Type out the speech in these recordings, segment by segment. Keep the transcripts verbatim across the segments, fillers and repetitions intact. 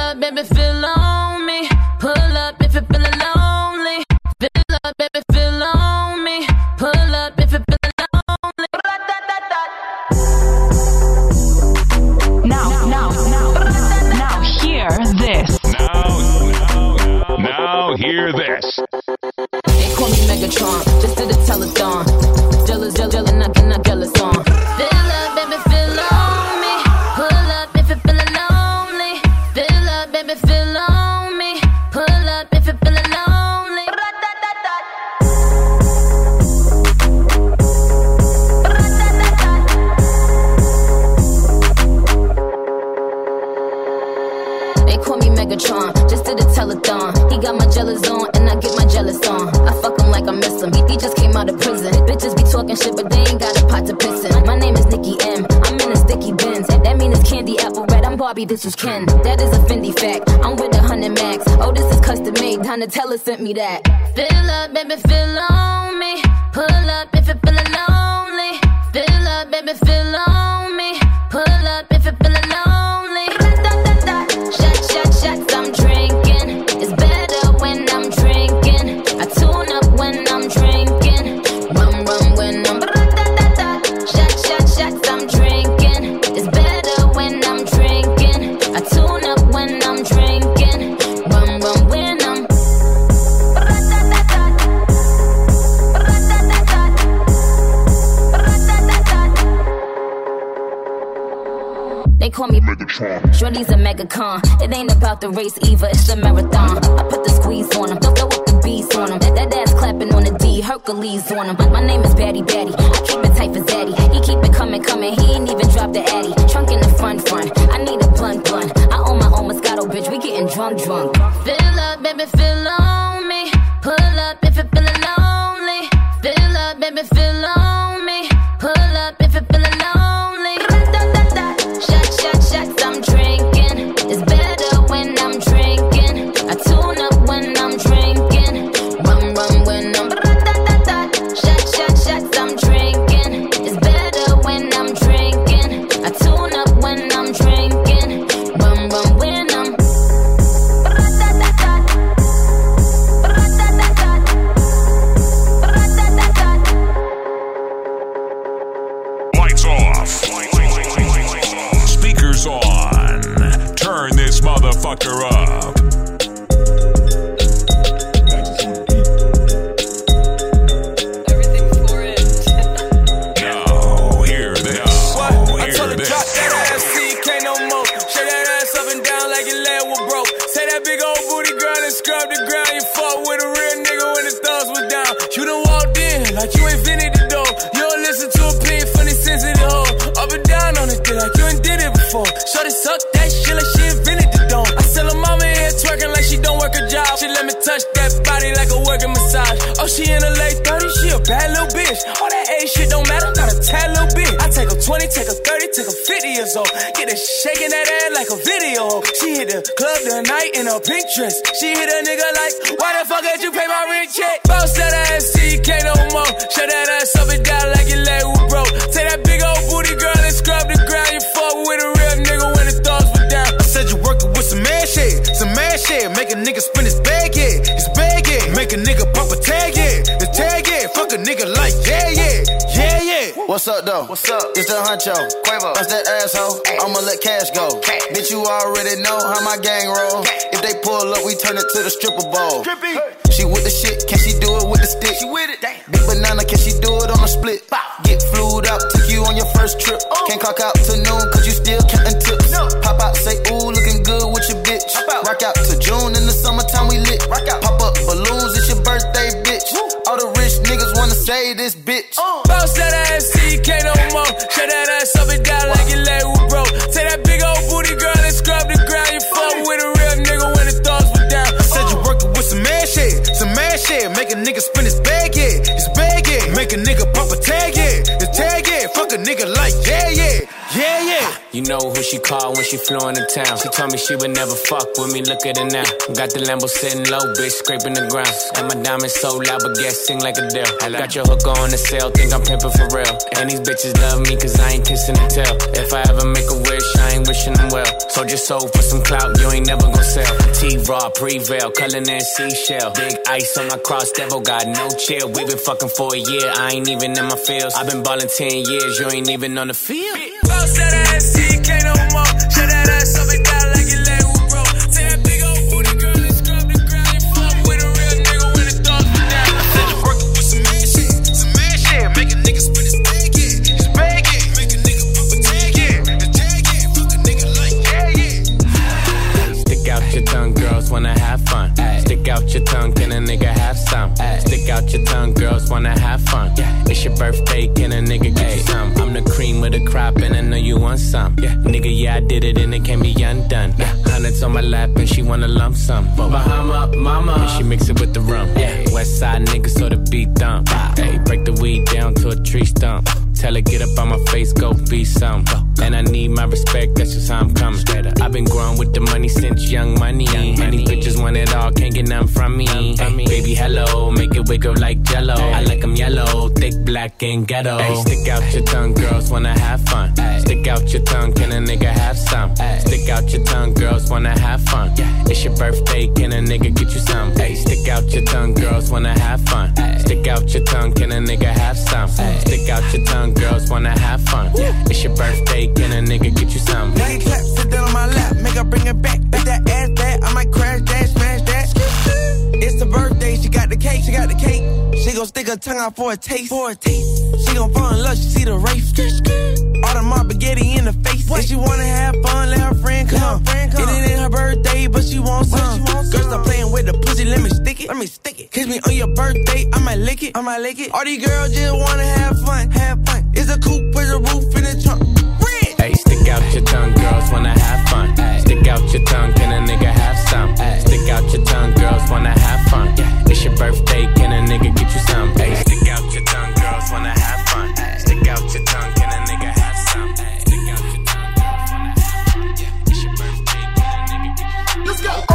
up, baby, feel on me. Pull up if you're feeling lonely. Feel up, baby, feel on me. Pull up if you're feeling lonely. Now, now, now, now, hear this. Now, now, now, hear this. They call me Megatron, just did a telethon. Jealous, jealous, jealous, not, not jealous on. Feel up, baby, feel on me. Pull up if you're feeling lonely. Feel up, baby, feel on me. Pull up if you're feeling lonely. They call me Megatron, just did a telethon. He got my jealous on, and I get my jealous on. I fuck him like I miss him. He, he just came out of prison. Bitches be talking shit, but they ain't got a pot to piss in. My name is Nicki M. I'm in a sticky Benz. That mean it's candy apple red. I'm Barbie, this is Ken. That is a Fendi fact. I'm with a hundred max. Oh, this is custom made. Donatella sent me that. Feel up, baby, feel on me. Pull up if you're feeling lonely. Feel up, baby, feel on me. Pull up if you're feeling lonely. Shot, shot, shots, I'm drinking. It's better when I'm drinking. I tune up when I'm drinking. Rum, rum when I'm shot, shot, shots, I'm drinking. It's better when I'm drinking. I tune up when I'm drinking. Rum, rum when I'm They call me Megatron. Shorty's a megacon. It ain't about the race either, it's a marathon. I put the squeeze on him, don't throw up the beats on him. That, that ass clapping on the D, Hercules on him. My name is Batty Batty, I keep it tight for Zaddy. He keep it coming, coming, he ain't even dropped the Addy. Trunk in the front, front, I need a blunt, blunt. I own my own Moscato, bitch, we getting drunk, drunk. Fill up, baby, fill on me. Pull up if you're feeling lonely. Fill up, baby, fill on me. Pull up if you're feeling lonely. Shot, shot, shots, I'm drinking. It's better when I'm drinking. I tune up when I'm drinking. Rum, rum when I'm shot, shot, shots, I'm drinking. It's better when I'm drinking. I tune up when I'm drinking. Rum, rum when I'm Lights off. Speakers on. Turn this motherfucker up. Everything for it. Now, hear this. What? Now, I hear told her this. drop that ass, see you can't no more. Shake that ass up and down like your leg was broke. Say that big old booty girl and scrub the ground. You fought with a real nigga when the thugs was down. You done walked in like you ain't finna the door. You don't listen to a pin from the sensitive hoe. Up and down on it, like you ain't did it before. Shorty suck that shit like she invented the dome. I tell her mama here twerking like she don't work a job. She let me touch that body like a working massage. Oh, she in her late thirties, she a bad little bitch. All that age shit don't matter, not a tad little bit. I take her twenty, take her thirty, take her fifty years old. Get her shaking that ass like a video. She hit the club tonight in her pink dress. She hit a nigga like, why the fuck did you pay my rent check? Bounce that ass, see you can't no more. Shut that ass up and down like your leg was broke. Take that big old booty girl and scrub the ground. You fuck with a real nigga when the thugs were down. I said you working with some man shit, some man shit. Make a nigga spin his bag, yeah, his bag, yeah. Make a nigga pop a tag, yeah, his tag, yeah. Fuck a nigga like, yeah, yeah, yeah, yeah. What's up, though? What's up? It's the Huncho. Quavo. That's that asshole. Ay. I'ma let cash go. Cash. Bitch, you already know how my gang roll. Cash. If they pull up, we turn it to the stripper bowl. Hey. She with the shit, can she do it with the stick? She with it. Damn. Big banana, can she do it on a split? Bow. Get flued out, took you on your first trip. Oh. Can't clock out to noon, cause you still counting tips. No. Pop out, say, ooh, looking good with your bitch. Out. Rock out to June, in the summertime we lit. Rock out. Pop up balloons, it's your birthday, bitch. Woo. All the rich niggas wanna say this bitch. Uh. Bounce that ass, see you can't no more. Shut that ass up and down like your leg was broke. Take that big old booty girl and scrub the ground. You fuck with a real nigga when the thugs were down. I said you working with some man shit, some man shit. Make a nigga spin his bag, yeah, his bag, yeah. Make a nigga pop a tag, yeah, his tag, yeah. Fuck a nigga like, yeah, yeah, yeah, yeah. You know who she called when she flew into town. She told me she would never fuck with me, look at her now. Got the Lambo sitting low, bitch, scraping the ground. And my diamonds so loud, but guess sing like a Adele. Got your hook on the sale, think I'm pimping for real. And these bitches love me cause I ain't kissing the tail. If I ever make a wish, I ain't wishing them well. Soldier sold for some clout, you ain't never gon' sell. T-Raw, Prevail, Cullinan, Seashell. Big ice on my cross, devil got no chill. We been fucking for a year, I ain't even in my feels. I been ballin' ten years, you ain't even on the field. Bounce that ass till you can't no more. Shut that ass up and down like your leg will grow. Take that big old booty girl and scrub the ground. You fuck with a real nigga when the thoughts be down. I said you workin' with some mad shit, some mad shit. Make a nigga spin his bag, yeah, his bag, yeah. Make a nigga pop a tag, yeah, his tag, yeah. Fuck a nigga like, yeah, yeah. Stick out your tongue, girls wanna have fun. Stick out your tongue, can a nigga have some? Stick out your tongue, girls wanna have fun. It's your birthday, can a nigga get you some? I'm the cream of the crop and I know you want some. Yeah, nigga, yeah, I did it and it can't be undone. Yeah, hundreds on my lap and she wanna lump sum. Bahama, mama, and she mix it with the rum. Yeah, West Side niggas so the beat dump. Hey, break the weed down to a tree stump. Tell her get up on my face, go be some. And I need my respect, that's just how I'm coming. I've been growing with the money since young money. Many bitches want it all, can't get nothing from me. Hey, baby, hello, make it wake up like Jello. I like them yellow, thick, black, and ghetto. Hey, stick out your tongue, girls wanna have fun. Stick out your tongue, can a nigga have some? Stick out your tongue, girls wanna have fun. It's your birthday, can a nigga get you some? Hey, stick out your tongue, girls wanna have fun. Stick out your tongue, can a nigga have some? Stick out your tongue, girls wanna have fun. It's your birthday, can a nigga get you some? Now you clap, sit down on my lap, make her bring it back. Make that ass back, I might crash that, smash that. It's the birthday, she got the cake, she got the cake. She gon' stick her tongue out for a taste, for a taste. She gon' fall in love, she see the race. All the my spaghetti in the face. If she wanna have fun, let her friend come. Friend come. It ain't her birthday, but she wants some. Girl, stop playing with the pussy, let me stick it. Let me stick it. Kiss me on your birthday, I might lick it. I might lick it. All these girls just wanna have fun, have fun. It's a coupe with a roof in the trunk. Hey, stick out your tongue, girls wanna have fun. Stick out your tongue, can a nigga have some? Stick out your tongue, girls wanna have fun. It's your birthday, can a nigga get you some? Hey, stick out your tongue, girls wanna have fun. Stick out your tongue, can a nigga have some? Stick out your tongue, girls wanna have fun. It's your birthday, can a nigga get you some? Let's go.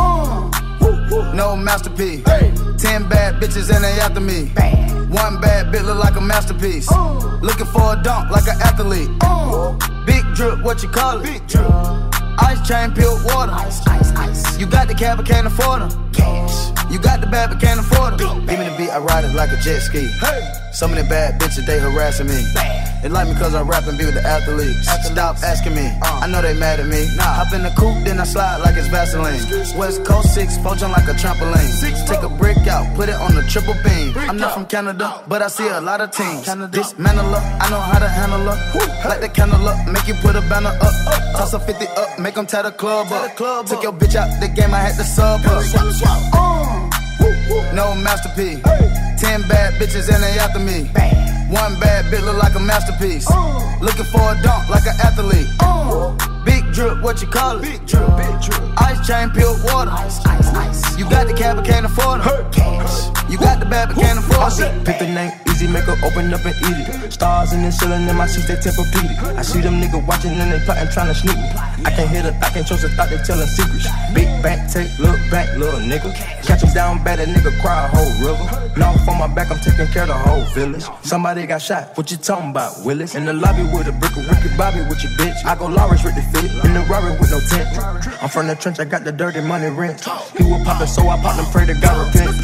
Uh, no masterpiece. Hey. Ten bad bitches and they after me. Bad. One bad bitch look like a masterpiece. Uh. Looking for a dunk like an athlete. Uh. Big drip, what you call it? Big drip. Ice chain, peeled water. Ice, ice, ice. You got the cab, but can't afford them. Cash. You got the bad, but can't afford them. Give me the beat, I ride it like a jet ski. Hey. Some of the bad bitches, they harassing me. Bad. They like me cause I rap and be with the athletes. athletes. Stop asking me, uh. I know they mad at me. Nah. Hop in the coupe, then I slide like it's Vaseline. West Coast six, poach on like a trampoline. Six, Take a brick out, put it on the triple beam. Brick I'm not out. From Canada, but I see a lot of teams. Dismantle her, I know how to handle her. Woo. Like the candle up, make you put a banner up. up. Toss a fifty up, make them tie the club tie up. The club Took up. Your bitch out the game, I had to sub her. Swap, swap. Uh. No masterpiece. Hey. Ten bad bitches and they after me. Bad. One bad bitch look like a masterpiece. Uh. Looking for a dunk like an athlete. Uh. Big drip, what you call it? Big drip, big drip. Ice chain, peeled water. Ice, ice, ice. You got the cab, but can't afford it. Hey. Cash. You got the bad, but can't afford it. Pick the name, easy, make her open up and eat it. Stars in the ceiling in my seats, they Tempur-Pedic. I see them niggas watching and they plotting, trying to sneak me. I can't hear the thought, can't trust the thought, they telling secrets. Big bank, take, look back, little nigga. Catch him down bad, that nigga cry a whole river. Now on my back, I'm taking care of the whole village. Somebody got shot, what you talking about, Willis? In the lobby with a brick of Ricky Bobby with your bitch. I go Lawrence with the fit, in the Rari with no tent. I'm from the trench, I got the dirty money rent. He was poppin', so I popped and pray to God repent.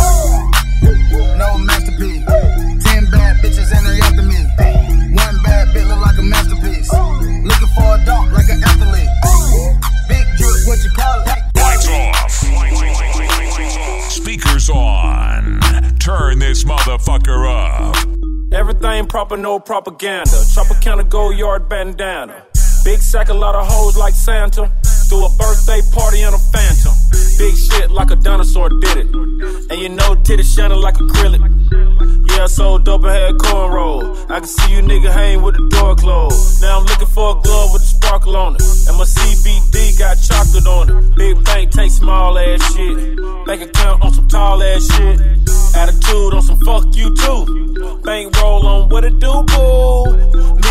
No masterpiece. Ten bad bitches and they after me. One bad bitch look like a masterpiece. Looking for a dunk like an athlete. Big drip, what you call it? Lights off. Speakers on. Turn this motherfucker up. Everything proper, no propaganda. Tropicana Gold Yard bandana. Big sack, a lot of hoes like Santa. Threw a birthday party in a Phantom. Big shit like a dinosaur did it. And you know titties shining like acrylic. Yeah, I sold dope and had cornrow. I can see you nigga hang with the door closed. Now I'm looking for a glove with a sparkle on it. And my C B D got chocolate on it. Big bank take small ass shit. Bank account on some tall ass shit. Attitude on some fuck you too. Bank roll on what it do, boo.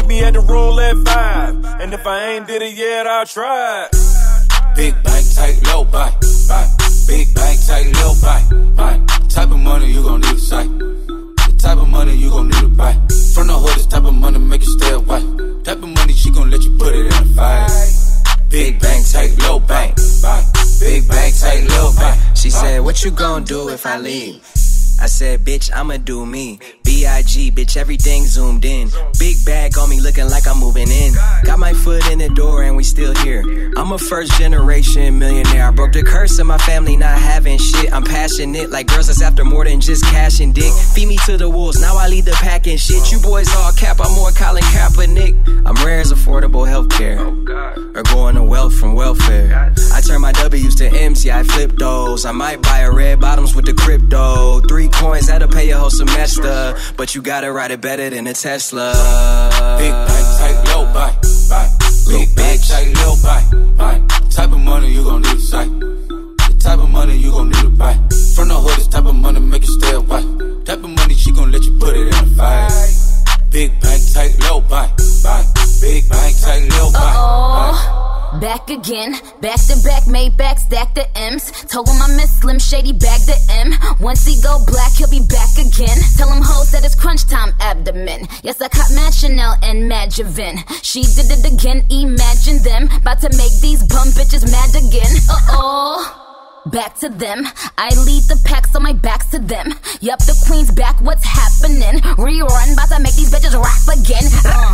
meet me at the roulette vibe. And if I ain't did it yet, I'll try. Big bank, tight, low buy, buy. Big bank, tight, low buy, buy. Type of money you gon' need to sight. The type of money you gon' need to buy. From the hood, this type of money make you stay away. Type of money she gon' let you put it in a fight. Big bank, tight, low bank, buy. Big bank, tight, low bank. She said, what you gon' do if I leave? I said, bitch, I'ma do me. B I G, bitch, everything zoomed in. Big bag on me looking like I'm moving in. Got my foot in the door and we still here. I'm a first generation millionaire. I broke the curse of my family not having shit. I'm passionate like girls that's after more than just cash and dick. Feed me to the wolves, now I lead the pack and shit. You boys all cap, I'm more Colin Kaepernick. I'm rare as affordable healthcare. Or going to wealth from welfare. I turn my W's to M's, yeah, I flip those. I might buy a red bottoms with the crypto. Three coins, that'll pay your whole semester. But you gotta ride it better than a Tesla. Big bank, tight, low buy, buy. Big bank, tight, low buy, buy. Type of money you gon' need to sight. The type of money you gon' need to buy. From the hood, this type of money make you stay away. Type of money she gon' let you put it in a fight. Big bank, tight, low buy, buy. Big bank, tight, low buy, buy. Back again, back to back, made back, stack the M's. Told him I miss Slim Shady, bag the M. Once he go black, he'll be back again. Tell him hoes that it's crunch time abdomen. Yes, I caught Mad Chanel and Mad Javin. She did it again, imagine them. About to make these bum bitches mad again. Uh-oh. Back to them, I lead the pack so my back's to them. Yup, the queen's back, what's happening? Rerun, about to make these bitches rap again.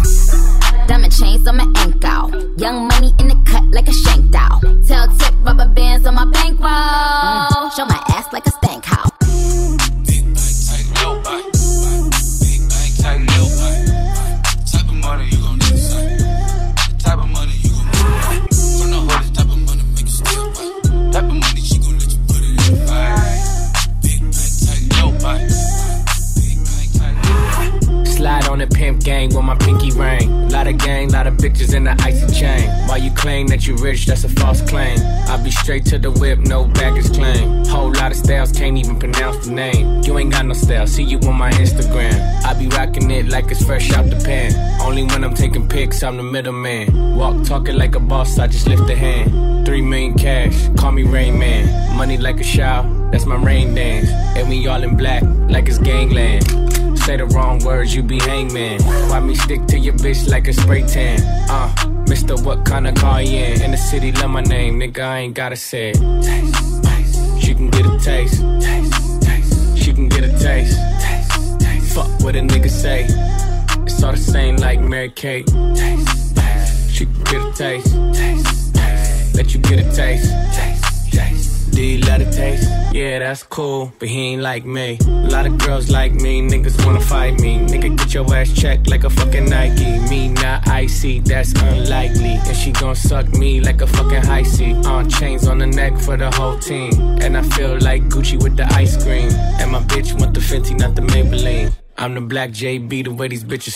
uh. Diamond chains on my ankle. Young money in the cut like a shank doll. Tail tip rubber bands on my bankroll. Show my ass like a stank house. Big bank, tight, low buy, big bank, tight, low buy. Type of money you gon' need to sight. The type of money you gon' need to buy. From the hood, this type of money make you stay away. Type of money she gon' let you put it in a fight. Big bank, tight, low buy. Big bank, tight, low buy. Slide on the pimp gang with my pinky ring. Lot of gang, lot of bitches in the icy chain. While you claim that you rich, that's a false claim. I be straight to the whip, no baggage claim. Whole lot of styles, can't even pronounce the name. You ain't got no style, see you on my Instagram. I be rocking it like it's fresh out the pan. Only when I'm taking pics, I'm the middleman. Walk talking like a boss, I just lift a hand. Three million cash, call me Rain Man. Money like a shower, that's my rain dance. And we all in black, like it's gangland. Say the wrong words, you be hangman. Why me stick to your bitch like a spray tan? Uh, Mister What kind of car you in? In the city, love my name, nigga, I ain't gotta say it. Taste, taste. She can get a taste. Taste, taste. She can get a taste. Taste, taste. Fuck what a nigga say. It's all the same like Mary Kate. Taste, taste. She can get a taste. Taste, taste. Let you get a taste. Taste, taste. Do you love the taste? Yeah, that's cool, but he ain't like me. A lot of girls like me, niggas wanna fight me. Nigga, get your ass checked like a fucking Nike. Me not icy, that's unlikely. And she gon' suck me like a fucking high C. On chains on the neck for the whole team. And I feel like Gucci with the ice cream. And my bitch want the Fenty, not the Maybelline. I'm the black J B, the way these bitches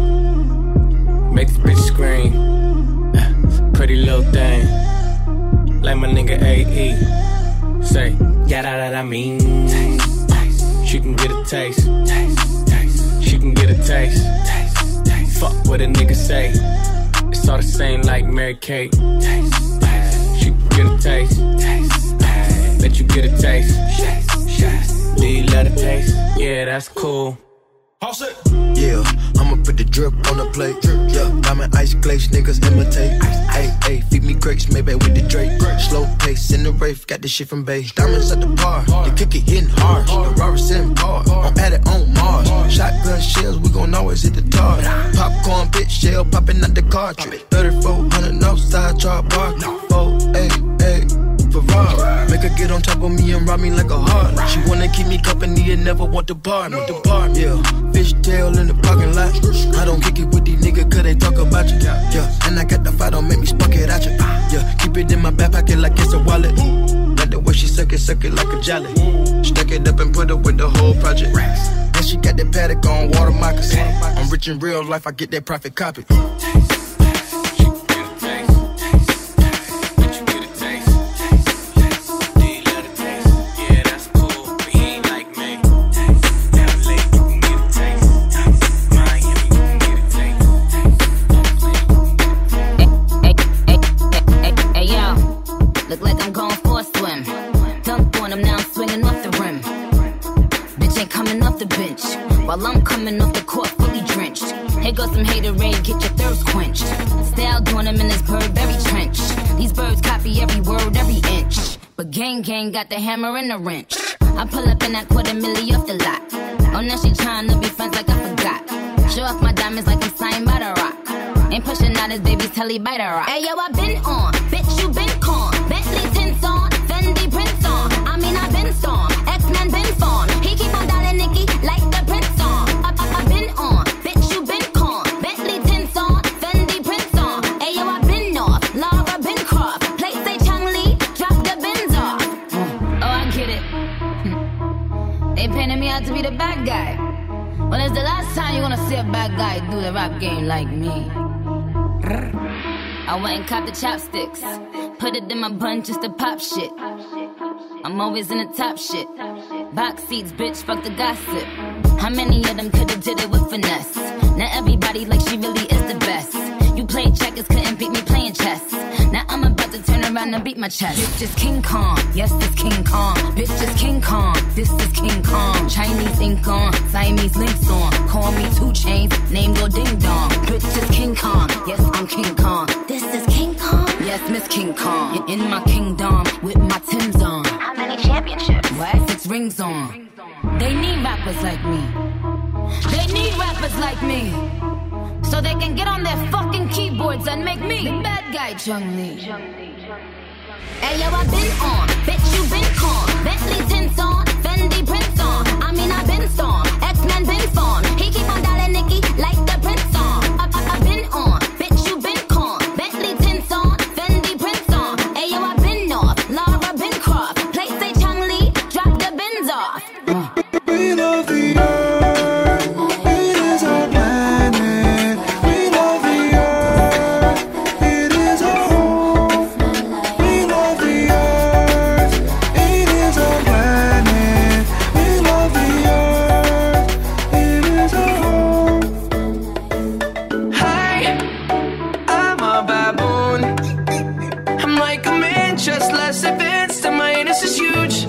scream. Make this bitch scream. Pretty little thing. Like my nigga A E. Say, yeah, that, that I mean. Taste, taste. She can get a taste. Taste, taste. She can get a taste. Taste, taste. Fuck what a nigga say. It's all the same like Mary Kate. Taste, taste. She can get a taste. Taste, taste. Let you get a taste. Taste, taste. Do you love the taste? Yeah, that's cool. Yeah, I'ma put the drip on the plate. Yeah, diamond ice glaze, niggas imitate. Hey, hey, feed me grapes, maybe with the Drake. Slow pace in the rave, got this shit from Bay. Diamonds at the bar, the kick it hitting hard. The Robert sitting bar, I'm at it on Mars. Shotgun shells, we gon' always hit the target. Popcorn bitch shell popping out the cartridge. thirty-four hundred no side chart bar. four eight eight Ferrari. Make her get on top of me and rob me like a heart. She wanna keep me company and never want to bar me. The bar, yeah. Fish tail in the parking lot. I don't kick it with these niggas cause they talk about you. Yeah, and I got the fight, don't make me spark it at you. Yeah, keep it in my back pocket like it's a wallet. Like the way she suck it, suck it like a jelly. Stack it up and put up with the whole project. And she got that paddock on water moccasin. I'm rich in real life, I get that profit copy. I'm going for a swim. Dunked on him, now I'm swinging off the rim. Bitch ain't coming off the bench, while I'm coming off the court fully drenched. Here goes some haterade, get your thirst quenched. Style doing him in this Burberry trench. These birds copy every word, every inch. But gang gang got the hammer and the wrench. I pull up in that quarter milli off the lot. Oh, now she tryna be friends like I forgot. Show off my diamonds like I'm signed by the rock. Ain't pushing out his baby's telly by the rock. Hey yo, I been on, bitch you been con. Bentley tints on, Fendi prints on. I mean I been storm, X-Men been fawn. He keep on dialing Nicki like the Prince on. I, I, I been on, bitch you been con. Bentley tints on, Fendi prints on. Hey yo, I been off, Laura been croft. Play say Chang Lee, drop the bins off. Oh, I get it. They painted me out to be the bad guy. Well, it's the last time you gonna see a bad guy do the rap game like me. I went and copped the chopsticks, put it in my bun just to pop shit. I'm always in the top shit. Box seats, bitch, fuck the gossip. How many of them could've did it with finesse? Now everybody like she really is the best. You played checkers, couldn't beat me playing chess. Now I'm about to turn around and beat my chest. Bitch is King Kong, yes this King Kong. Bitch is King Kong, this is King Kong. Chinese ink on, Siamese links on. Call me two chains, name go ding dong. Bitch is King Kong, yes I'm King Kong. This is King Kong, yes Miss King Kong. In my kingdom with my Timbs on. How many championships? What? Six rings on. They need rappers like me. They need rappers like me. So they can get on their fucking keyboards and make me the bad guy, Chung Lee. Hey yo, I been on, bitch you been con. Bentley tints on, Fendi prints on. I mean I been storm, X-Men been fawn. He keep on dialing Nicki like the Prince on. I, I, I been on, bitch you been con. Bentley tints on, Fendi prints on. Hey yo, I been off, Laura been croft. Play say Chang Lee, drop the bins off. We love the earth, it is our planet. We love the earth, it is our home. We love the earth, it is our planet. We love the earth, it is our home. Hi, I'm a baboon. I'm like a man, just less advanced, and my anus is huge.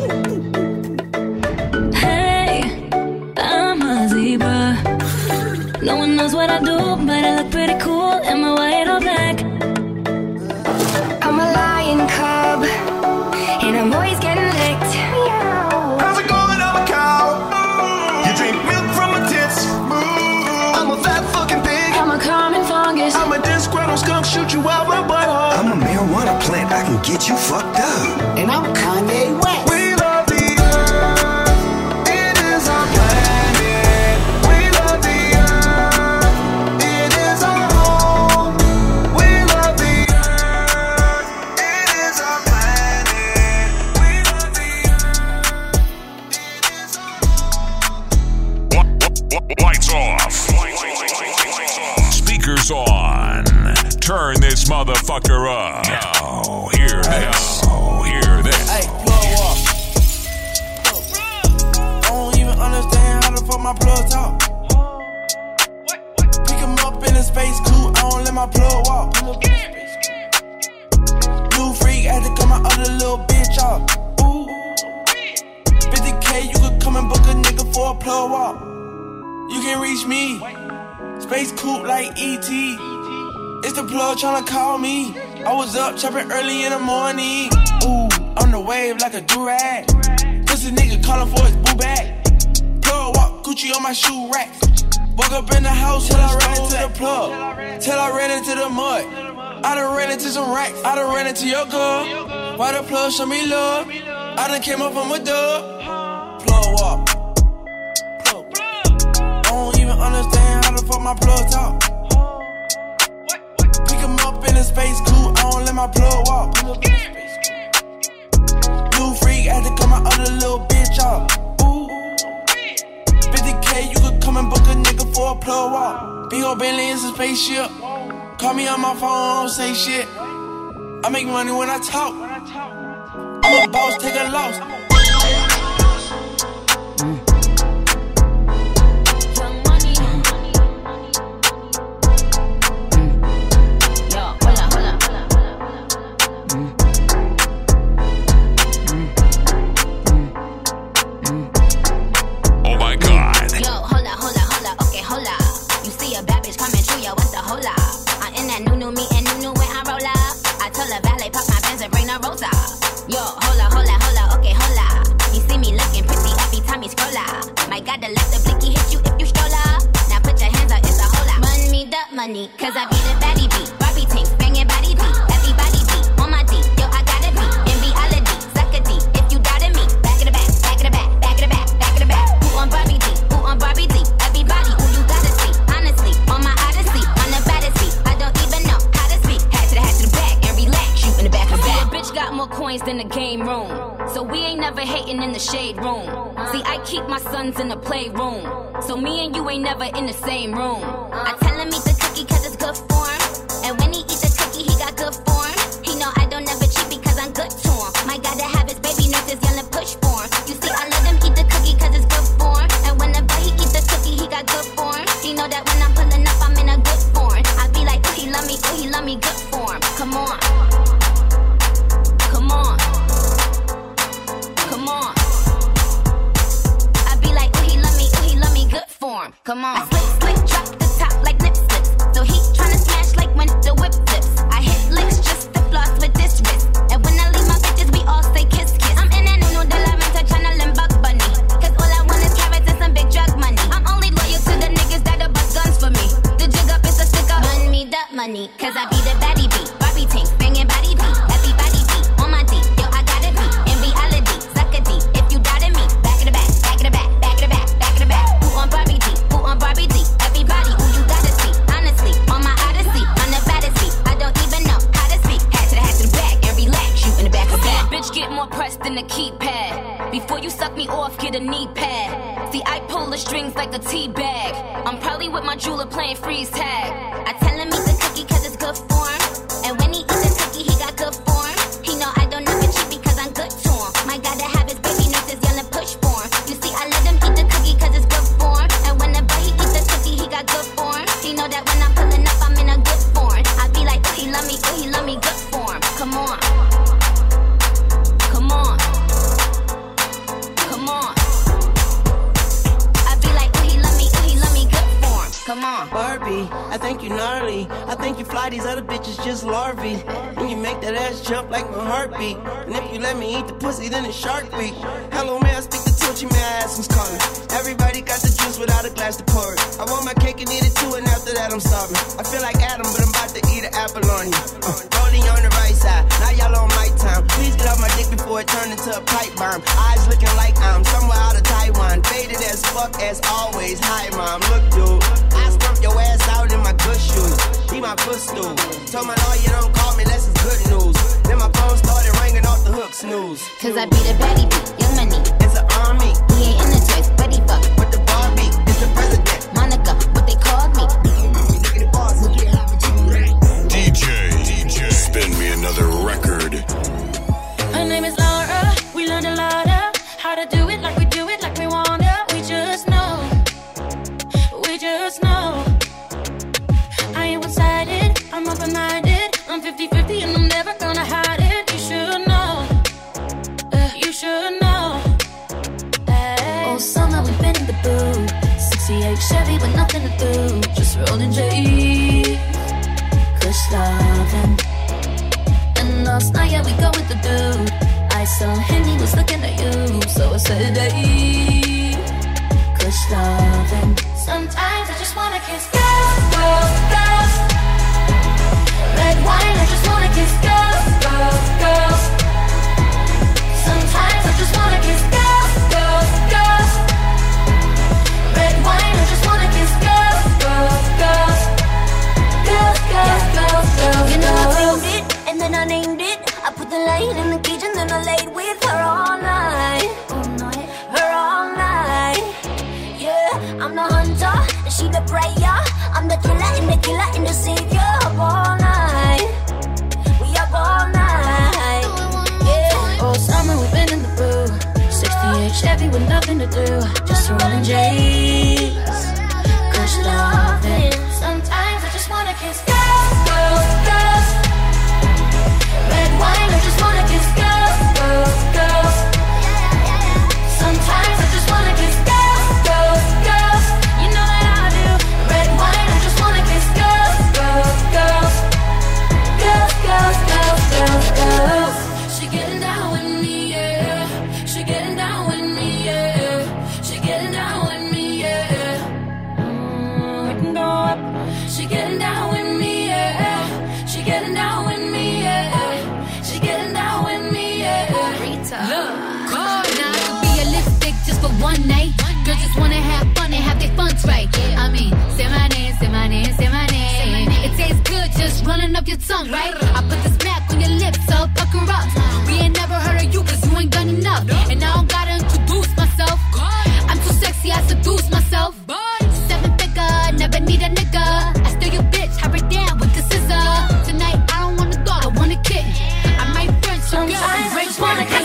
No one knows what I do, but I look pretty cool in my white or black. I'm a lion cub, and I'm always getting licked. How's it going? I'm a cow. You drink milk from my tits. I'm a fat fucking pig. I'm a common fungus. I'm a disgruntled skunk, shoot you out my butthole. I'm a marijuana plant, I can get you fucked up. And I'm Kanye West. We love the earth, it is our planet. We love the earth, it is our home. We love the earth, it is our planet. We love the earth, it is our home. Lights off. Speakers on. Turn this motherfucker up. Now, hear this. Now, hear this. Hey, plug up. I don't even understand how the fuck my plug talk. Pick him up in a space coupe, I don't let my plug walk. Blue freak, had to cut my other little bitch off. Ooh. fifty K, you could come and book a nigga for a plug walk. You can reach me. Space coupe like E T. It's the plug tryna call me. I was up chopping early in the morning. Ooh, on the wave like a durag. Pussy nigga calling for his boo bag. Plug walk, Gucci on my shoe rack. Woke up in the house till I ran into the plug. Till I ran into the mud. I done ran into some racks. I done ran into your girl. Why the plug show me love? I done came up from a dub. Plug walk. I don't even understand how the fuck my plug talk. Pick him up in a space coupe, I don't let my plug walk. Blue freak, had to cut my other little bitch off. Ooh. fifty K, you could come and book a nigga for a plug walk. Big ol' Bentley is a spaceship. Call me on my phone, I don't say shit. I make money when I talk. I'm a boss, take a loss. Might gotta let the blicky hit you if you stroll up. Now put your hands up, it's a whole lot. Run me the money, cause I be the baddie beat. Barbie tank, banging body beat. Everybody beat on my D. Yo, I gotta be in reality. Suck a D if you doubted me. Back of the back, back of the back, back of the back, back of the back. Who on Barbie D? Who on Barbie D? Everybody, who you gotta see. Honestly, on my odyssey, on the baddest beat. I don't even know how to speak. Hat to the hat to the back and relax. You in the back of the back. A bitch got more coins than the game room. So we ain't never hating in the shade room. See, I keep my sons in the playroom. So me and you ain't never in the same room. I tell him eat the cookie cause it's good for him. And when he eat the cookie, he got good form. He know I don't never cheat because I'm good to him. My gotta have his baby nurses yelling push for him. You see, I let him eat the cookie cause it's good for him. And whenever he eat the cookie, he got good form. He know that when I'm pulling up, I'm in a good form. I be like, ooh, he love me, ooh, he love me, good form. Come on. Come on. Come on. I be like, ooh, he love me, ooh, he love me, good form. Come on. I slip, slip, drop the top like lip slips. So he tryna smash like when the whip flips. I hit licks just to floss with this wrist. And when I leave my bitches, we all say kiss, kiss. I'm in and uno de la renta tryna limb Bugs Bunny. Cause all I want is carrots and some big drug money. I'm only loyal to the niggas that'll bust guns for me. The jig up is a sticker. Run me the money, cause I be the baddie beat. Barbie tank, banging body beat. Everybody beat on my D. Yo, I gotta be in reality. Suck a D if you doubted me. Back of the back, back of the back, back of the back, back of the back. Who on Barbie D? Who on Barbie D? Everybody who you gotta see. Honestly, on my odyssey, on the baddest beat. I don't even know how to speak. Hat to the hat to the back and relax. You in the back of the back. Bitch get more pressed than a keypad. Before you suck me off, get a knee pad. See, I pull the strings like a tea bag. I'm probably with my jeweler playing freeze tag. I tell him eat the cookie cause it's good form. And when he eat the cookie, he got good form. He know I don't never cheat because I'm good to him. My gotta have his baby nurses yelling push for him. You see, I let him eat the cookie cause it's good form. And whenever he eat the cookie, he got good form. He know that when I'm pulling up, I'm in a good form. I be like, ooh, he love me, ooh, he love me, good form. Come on. Come on. Come on. I be like, ooh, he love me, ooh, he love me, good form. Come on. Barbie, I think you gnarly. I think you fly, these other bitches just larvae. And you make that ass jump like my heartbeat. And if you let me eat the pussy, then it's Shark Week. Hello, may I speak to Tucci? May I ask who's calling? Everybody got the juice without a glass to pour it. I want my cake and eat it too, and after that I'm starving. I feel like Adam, but I'm about to eat an apple on you. Uh, rolling on the right side, now y'all on my time. Please get off my dick before it turn into a pipe bomb. Eyes looking like I'm somewhere out of Taiwan. Faded as fuck as always. Hi, mom, look, dude. I stump your ass out in my good shoes. Be my footstool. Told my lawyer don't call me unless it's good news. Then my phone started ringing off the hook, snooze. Cause I be the baddie beat, young money. It's an army. He ain't in the dress, but he fuck. With the Barbie, it's the president. Monica, what they called me. D J, D J, spin me another record. Her name is Laura. We learned a lot of how to do it like we do it like we wanna. We just know. We just know. I ain't one-sided. I'm open-minded. I'm fifty-fifty and I'm never gonna hide it. You should know. Uh, you should know. Hey. All summer we've been in the booth. sixty-eight Chevy with nothing to do. Just rolling J. Kush loving. And last night, yeah, we go with the dude. I saw him, he was looking at you. So I said, hey, Kush loving. Sometimes I just wanna kiss girls, girls, girls. Red wine, I just wanna kiss girls, girls, girls. Sometimes I just wanna kiss girls, girls, girls. Red wine, I just wanna kiss girls, girls, girls. Girls, girls, girls, girls. You know I wrote it, and then I named it. I put the light in the cage and then I laid with her all night. All night, her all night. Yeah, I'm the hunter, and she the prayer. I'm the killer and the killer and the savior of all night. We up all night. Yeah, all summer we've been in the booth. sixty-eight Chevy with nothing to do. Just rolling J's. Kush loving. Sometimes I just wanna kiss girls, girls, girls. Red wine, I just wanna kiss girls, girls, girls. Sometimes I just wanna kiss girls, girls, girls. You know that I do. Red wine, I just wanna kiss girls, girls, girls. Girls, girls, girls, girls, girls. She getting down with me, yeah. She getting down with me, yeah. She getting down with me. off your tongue, right? I put the smack on your lips, so fuck her up. We ain't never heard of you, cause you ain't done enough. And I don't gotta introduce myself. I'm too sexy, I seduce myself. Seven figure, never need a nigga. I steal your bitch, hurry down with the scissor. Tonight, I don't want a dog, I want a kitten. I might French your girl, I just wanna kiss.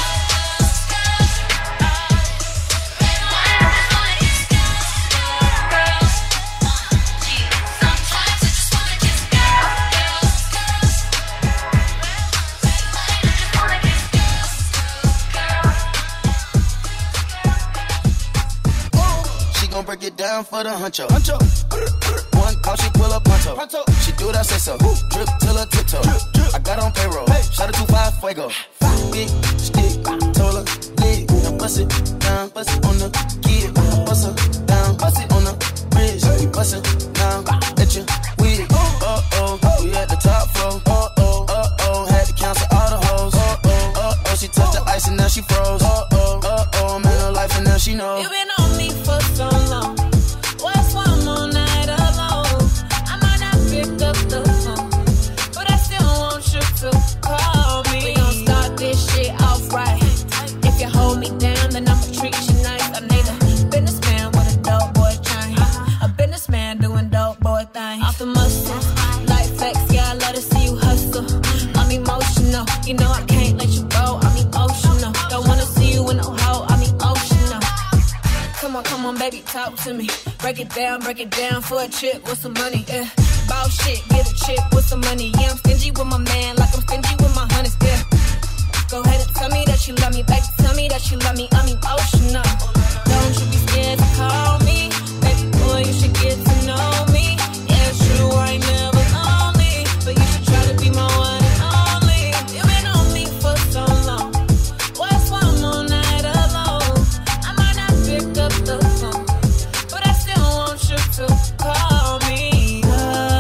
Break it down for the huncho. Huncho. One call, she pull up pronto. Pronto. She do what I say so. Ooh. Drip till her tiptoe. Drip, drip. I got on payroll. Hey. Shout it to five fuego. Five. Big stick. Told her leg. Now bust it down. Bust it on the kid. Bust her down. Bust it on the bridge. We bust it down. Let you wig. Uh oh. We at the top floor. Uh oh. Uh oh. Had to cancel all the hoes. Uh oh. Uh oh. She touched the ice and now she froze. Uh oh. Uh oh. Man her life and now she knows. You been on me for so long. What's one more night alone? I might not pick up the phone, but I still want you to call me. We gon' start this shit off right. If you hold me down, then I'ma treat you nice. I need a businessman with a dope boy chain. A businessman doing dope boy things. Off the muscle, like flex, yeah, I love to see you hustle. I'm emotional, you know I can't let you go. I'm emotional, don't wanna see you in no hole. I'm emotional. Come on, come on, baby, talk to me. Break it down, break it down for a chick with some money, yeah. Bout shit, get a chick with some money. Yeah, I'm stingy with my man, like I'm stingy with my honeys, yeah. Go ahead and tell me that you love me, baby, tell me that you love me, I'm emotional. Don't you be scared to call me, baby boy, you should get to know me. Yeah, it's true, I ain't never lonely, but you should try to be my one and only. You've been on me for so long. What's one more night alone? I might not pick up the phone, but I still want you to call me. Oh,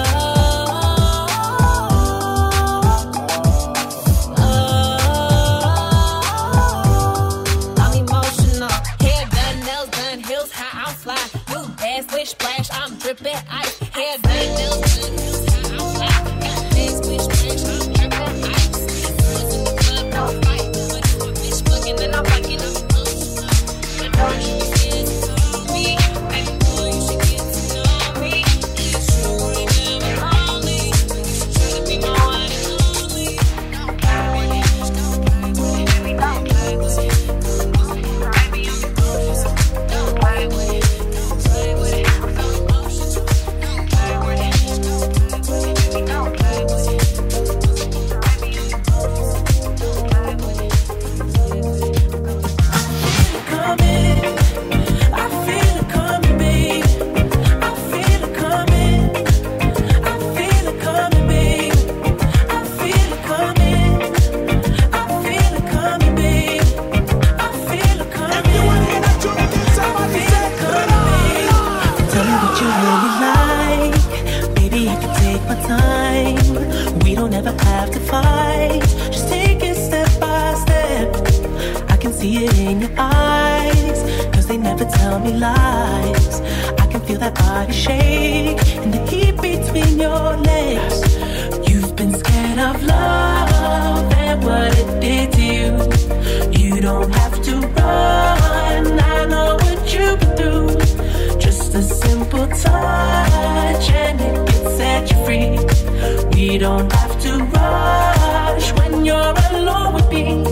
oh, I'm emotional. Hair done, nails done, heels high, I'm fly. New bad swish splash, I'm dripping ice. Hair done, nails done, heels high, I'm fly. Bad swish splash, I'm dripping ice. Was in the club, no fight, but if my bitch fucking, then I'm fucking up. But don't you be scared to call me, baby boy, you should get to know me. Yeah, it's true, I ain't never lonely, but you should try to be my one and only. Don't play with it, don't play with it, baby, don't play with it. Baby, I'm emotional, don't play with it, don't play with it. I'm emotional, don't play with it, don't play with it, baby, don't play with it. Baby, I'm emotional, don't play with it, don't play with it. Coming, I feel it coming, babe. I feel it coming. I feel it coming, babe. I feel it coming. I feel it coming, babe. I feel it coming. I feel it coming. Tell me what you really like, baby. I can take my time. We don't ever have to fight. Just take it step by step. I can see it in your eyes, cause they never tell me lies. I can feel that body shake and the heat between your legs. You've been scared of love and what it did to you. You don't have to run, I know what you've been through. Just a simple touch and it can set you free. We don't have to rush when you're alone with me.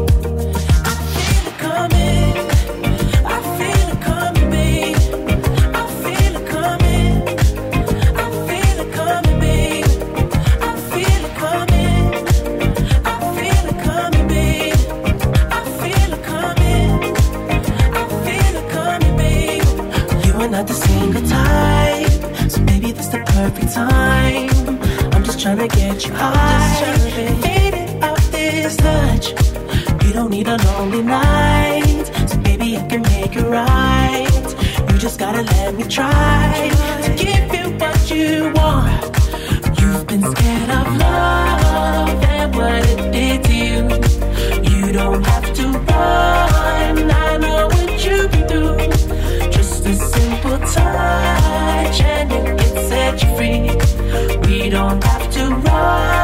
Not the single type, so maybe this the perfect time. I'm just trying to get you high, fade it out this touch. You don't need a lonely night, so baby I can make it right. You just gotta let me try to give you what you want. You've been scared of love and what it did to you. You don't have to run, I know what you've been through. Just a simple touch and it can set you free. We don't have to run.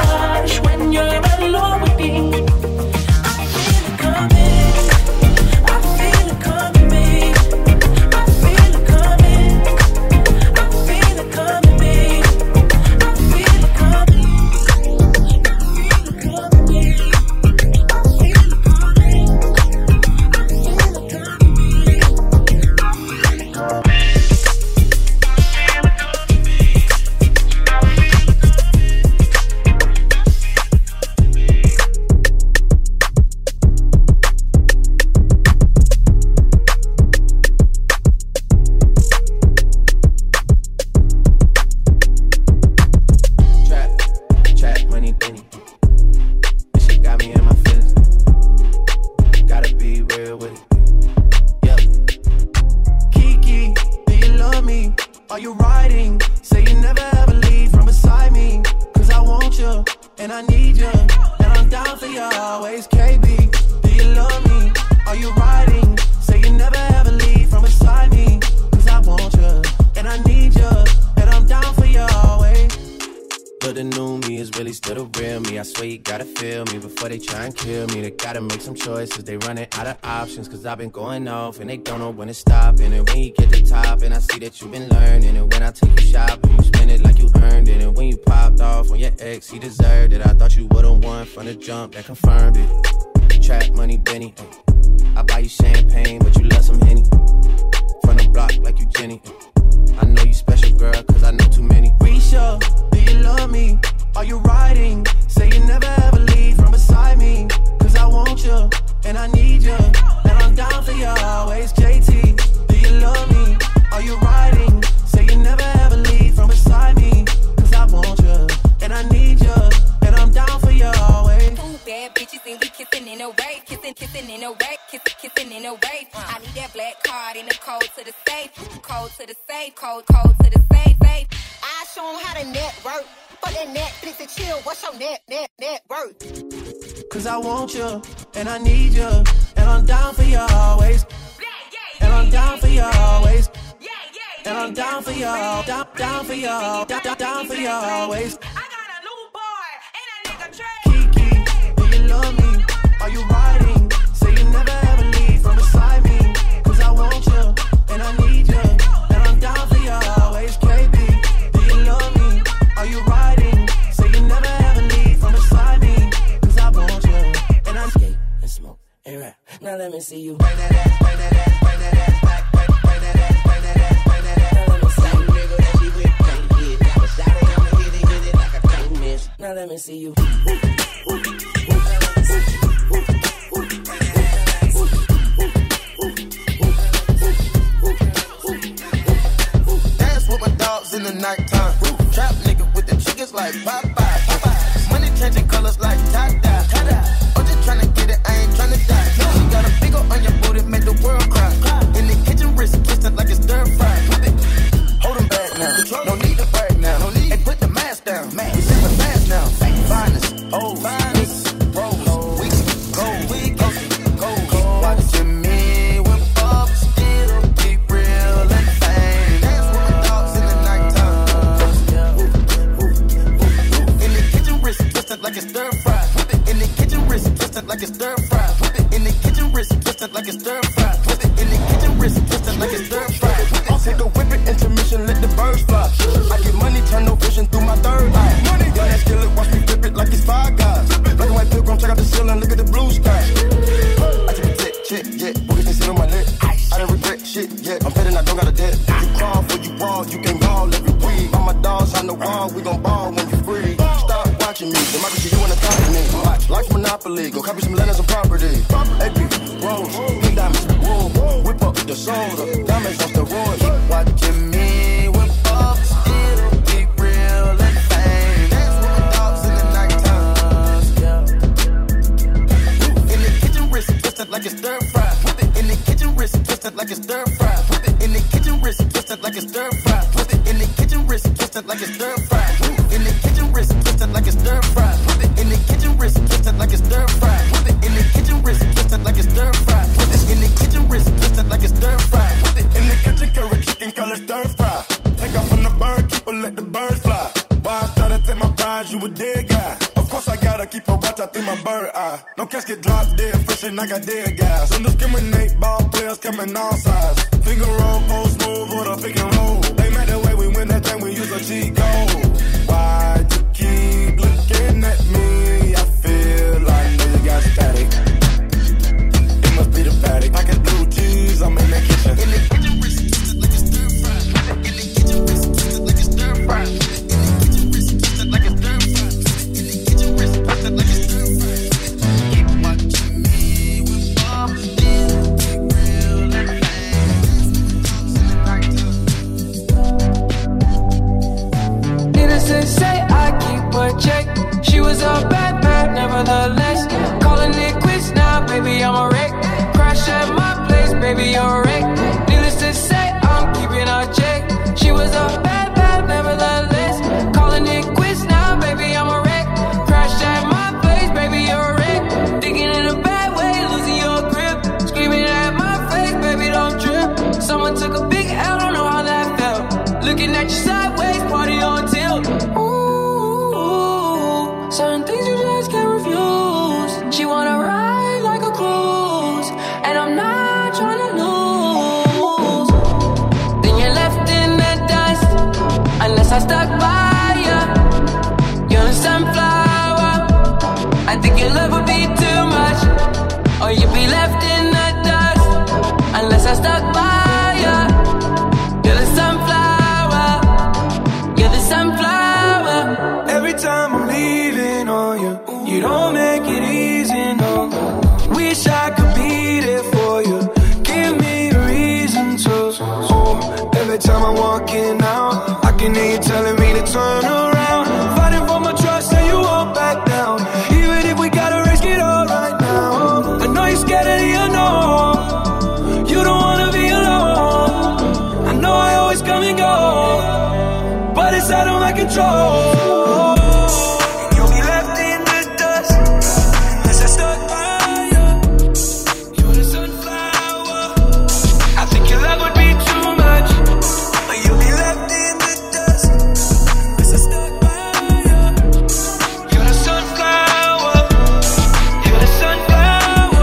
feel me. I swear you gotta feel me before they try and kill me. They gotta make some choices, they running out of options. Cause I've been going off and they don't know when to stop. And then when you get to the top and I see that you've been learning. And when I take you shopping, you spend it like you earned it. And when you popped off on your ex, he deserved it. I thought you would've won from the jump, that confirmed it. Trap money, Benny. I buy you champagne, but you love some Henny. From the block like you Jenny. I know you special, girl, cause I know too many. Risha, do you love me? Are you riding? Say you never ever leave from beside me. Cause I want you, and I need you. And I'm down for you always, J T. Do you love me? Are you riding? Say you never ever leave from beside me. Cause I want you, and I need you. And I'm down for you always. Two bad bitches and we kissing in a rave. Kissing, kissing in a rave. Kissing, kissing in a rave. I need that black card in the code to the safe. Code to the safe. Code, code to the safe, safe. I show them how to network. For that Netflix and chill, what's your net, net, net worth? Cause I want you, and I need you. And I'm down for you always. And I'm down for you always. And I'm down for you, down, down for you, down, down, down for you always. Kiki, do you love me? Are you riding? Say you never ever leave from beside me. Cause I want you, and I need you. And I'm down for you always. K B, do you love me? Are you riding? Say you never ever leave from beside me. Cause I want you, and I skate and smoke and rap. Now let me see you bring that ass, bring that ass, bring that ass back, bring, bring that ass, bring that ass, bring that ass. Now let me see you nigga that she with can't hit. Got a shot it, I'ma hit it, hit it like I can't miss. Now let me see you. Dance with my dogs in the nighttime. Trap nigga with the chickens like Popeye. Money changing colors like tie-dye. I'm just tryna get it, I ain't tryna die. She got a big ol' on your booty, make the world cry. In the kitchen, wrist twisted like it's stir fry. Hold them back now, no need to brag now. No need. Hey, put the mask down, man. We sippin' fast now. Finest, old, finest, rose, we gold, we go, gold. Keep watching me when Bob still keep real and fame. Dance with my dogs in the nighttime. In the kitchen, wrist twisted like it's stir fry. In the kitchen, wrist twisted like it's stir fry. In the kitchen, wrist twisted like it's stir fry. In the kitchen, wrist twisted like it's stir fry. I'll take a whip it, intermission, let the birds fly. I get money, turn no vision through my third eye. Money, got that skillet, watch me flip it like it's Five Guys. Black and white pilgrim, check out the ceiling, look at the blue sky. I took a tick, chick, yeah, booty can sit on my lip. I don't regret shit, yeah, I'm betting I don't got a debt. You crawl for you brawl, you can ball every week. All my dogs on the wall, we gon' ball when you free. Stop watching me, the market you wanna talk to me. Watch, life's Monopoly, go copy some land and some property. A P, Rose, pink diamonds, wool, whip up the soda, diamonds off the road. Keep watching me when Bob still keep real and fame. Dance with my dogs in the nighttime. In the kitchen, wrist twisted like it's stir fry. In the kitchen, wrist twisted like it's stir fry. In the kitchen, wrist twisted like it's stir fry. In the kitchen, wrist twisted like it's stir fry. In the kitchen, wrist twisted like it's stir fry. In the kitchen, wrist twisted like it's stir fry. In the kitchen, wrist twisted like it's stir fry. In the kitchen, wrist twisted like it's stir fry. In the kitchen, curry chicken color stir fry. Take off from the bird, keep her let the birds fly. Why I started to take my prize, you a dead guy. Of course I gotta keep a watch out through my bird eye. No casket drop dead, fresh and I got dead guys. Don't discriminate, ball players coming all sides. Finger roll, post move, or the pick and roll. They mad the way we win that thing, we use a cheat code. Why you keep looking at me? I feel I know you got static. It must be the paddock. I got blue cheese, I'm in the kitchen. In the kitchen, wrist twisted like a stir fry. In the kitchen, wrist twisted like a stir fry. In the kitchen, wrist twisted like a stir fry. In the kitchen, wrist twisted like a stir fry. Keep watching me with Bob still keep real and Innocent say I keep a check. She was a bad, bad, nevertheless. Calling it quits, I could be there for you. Give me a reason to. Oh, every time I'm walking out, I can hear you telling me to turn around. Fighting for my trust and you won't back down. Even if we gotta risk it all right now. I know you're scared of the unknown. You don't wanna be alone. I know I always come and go, but it's out of my control. You'll be left in the dust as I stuck by you. You're the sunflower. I think your love would be too much, but you'll be left in the dust as I stuck by you. You're the sunflower. You're the sunflower.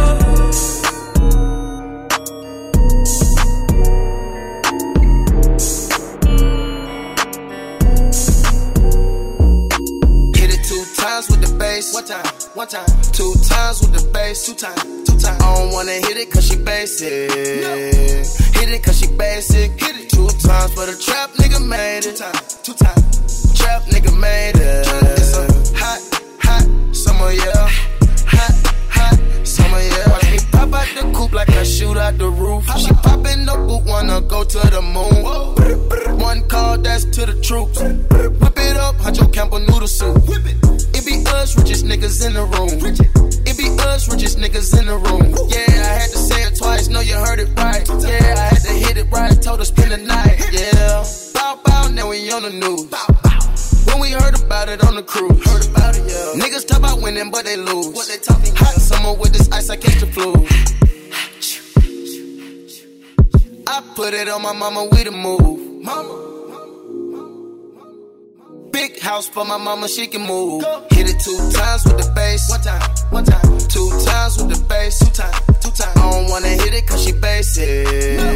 Hit it two times with the bass. One time, one time. Two times with the bass. Two times, two times. I don't wanna hit it cause she basic. No. Hit it cause she basic. Hit it two times for the trap nigga made it. Two times, two times. Trap nigga made it. It's a hot, hot summer, yeah. Hot, hot summer, yeah. Watch me pop out the coupe like I shoot out the roof. She poppin' the boot, wanna go to the moon. One call, that's to the troops. Whip it up, Huncho Campbell noodle soup. It be us, richest niggas in the room. It be us, richest niggas in the room. Yeah, I had to say it twice, know you heard it right. Yeah, I had to hit it right, told her spend the night. Yeah, bow bow, now we on the news. When we heard about it on the cruise, heard about it, yeah. Niggas talk about winning, but they lose. What they talking about? Hot summer with this ice, I catch the flu. I put it on my mama, we the move. Mama. Big house for my mama, she can move. Hit it two times with the bass. One time, one time. Two times with the bass. Two times, two times. I don't wanna hit it cause she basic.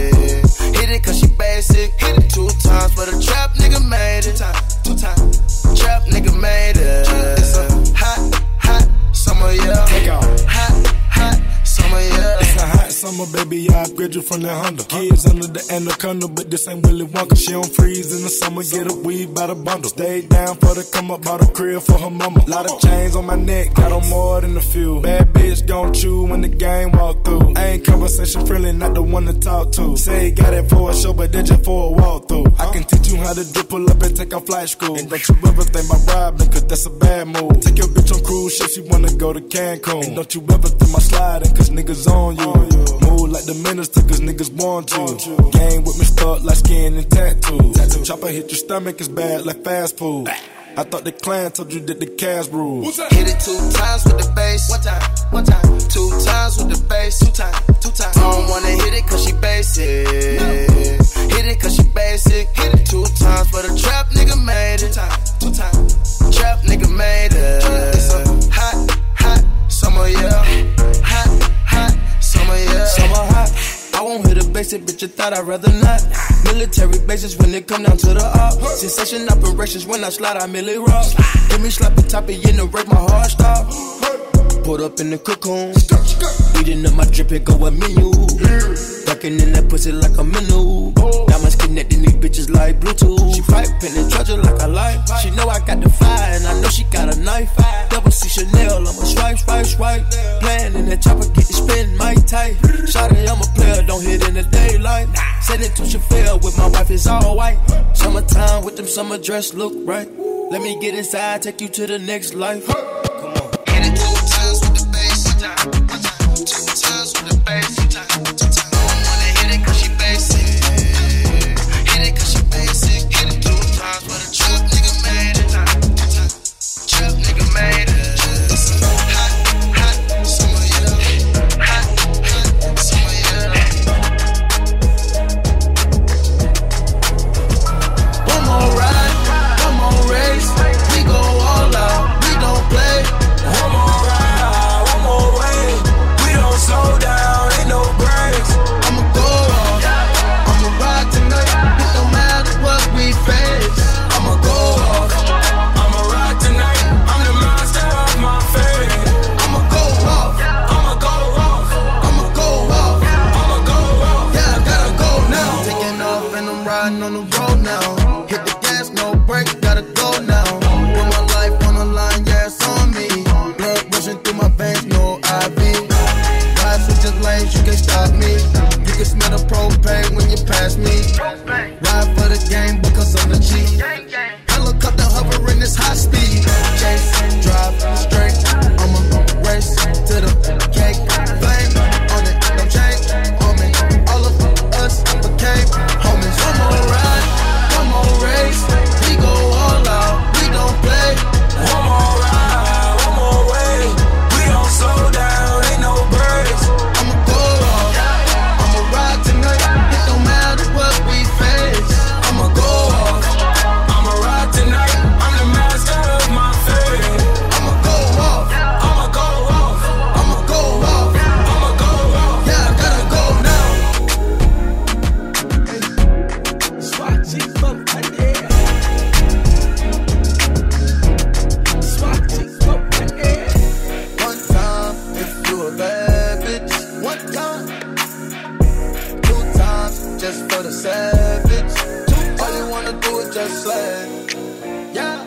Hit it cause she basic. Hit it two times for the trap nigga made it. Two times, two times. Trap nigga made it. It's a hot, hot summer, yeah. Take off. Hot, hot summer, yeah. It's a hot summer, baby, I upgrade you from the Honda. Kids under the anaconda, but this ain't Willy Wonka. She don't freeze in the summer, get a weed by the bundle. Stay down for the come up, bought a crib for her mama. Lot of chains on my neck, got on more than a few. Bad bitch gon' chew when the game walk through. I ain't conversation friendly, not the one to talk to. Say got it for a show, but then just for a walk through. I can teach you how to dribble up and take off flight school. And don't you ever think about robbing, cause that's a bad move. Take your bitch on cruise ships, you wanna go to Cancun. And don't you ever think about sliding, cause niggas on you. Move like the minister, cause niggas want you. Game with me stuck like skin and tattoos. Tattoo. Chopper hit your stomach, it's bad like fast food. I thought the clan told you that the cash rules. Hit it two times with the bass. One time, one time. Two times with the bass. Two times, two times. I don't wanna hit it cause she basic. Hit it cause she basic. Hit it two times for the trap nigga made it. Two times, two times. Trap nigga made it. It's a hot, hot summer, yeah. Hot, hot summer, yeah. Summer hot. I won't hit a basic, bitch, you thought I'd rather not. Military bases when it come down to the op. Sensation operations when I slide, I merely rock. Give me sloppy toppy in the wreck, my heart stop. Put up in the cocoon. Eating up my drip, it go a menu. Ducking in that pussy like a menu. Diamonds connecting these bitches like Bluetooth. She piping and charge her like a light. She know I got the fire and I know she got a knife. Double C Chanel, I'ma swipe, swipe, swipe. Playing in that chopper, get the spin, my tight. Shawty, I'm a player, don't hit in the daylight. Send it to Chauffeur with my wife, it's all white. Summertime with them summer dress look right. Let me get inside, take you to the next life. Come on. Hit it two times with the bass. Two times with the bass. Two times. I don't wanna hit it cause she basic. Hit it cause she basic. Hit it two times for the trap nigga made it. Trap nigga made it. Hot, hot summer, yeah. Hot, hot summer, yeah. One more ride, one more race. We go all out, we don't play. One more ride, one more way. We don't slow down, ain't no breaks. I'ma go off, I'ma ride tonight. It don't matter what we face. I'ma go off, I'ma ride tonight. I'm the master of my fate. I'ma go off, I'ma go off, I'ma go off, I'ma go off. Yeah, I gotta go now. Taking off and I'm riding on the road now. Hit the gas, no brakes, gotta go now. Put my life on the line, yeah, it's on me. Blood rushing through my veins, no I V. Rise with lanes, you can't stop me. You can smell the propane when you pass me. Ride for the game because I'm the G. Helicopter hovering this high speed. Chase, drive, straight. I'ma race to the cake. Flame on it, don't change on me. All of us became homies. One more ride, one more race. We go all out, we don't play. One more ride, one more way. We don't slow down, ain't no breaks. I'ma go off, I'ma ride tonight. It don't matter what we face. I'ma go off, I'ma ride tonight. I'm the master of my fate. I'ma go off, I'ma go off, I'ma go off, I'ma go off. yeah, I gotta go now. Swat cheeks up right there. Swat cheeks up right there. One time, if you a bad bitch. One time, two times, just for the savage. All you wanna do is just slay, yeah.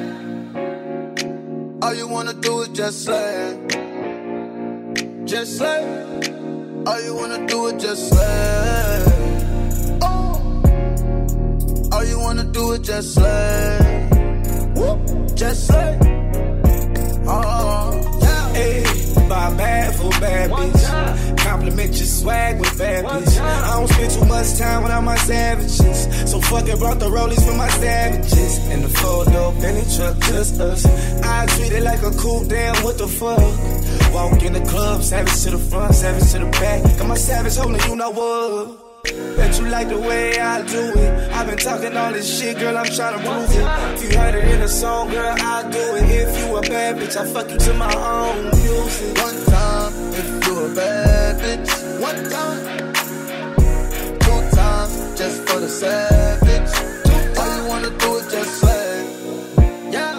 All you wanna do is just slay, just slay. All you wanna do is just slay. Oh. All you wanna do is just slay, woo, just slay. Oh, yeah. Hey, buy bad for bad bitch. Compliment your swag with bad bitch. I don't spend too much time without my savages. So fuck it, brought the rollies for my savages. And the four-door Bentley truck, just us. I treat it like a cool damn, what the fuck? Walk in the club, savage to the front, savage to the back. Got my savage holding, you know what? Bet you like the way I do it. I've been talking all this shit, girl, I'm tryna prove it. If you heard it in a song, girl, I do it. If you a bad bitch, I fuck you to my own music. One time, if you a bad bitch. One time, two times, just for the savage. All you wanna do is just slay, yeah.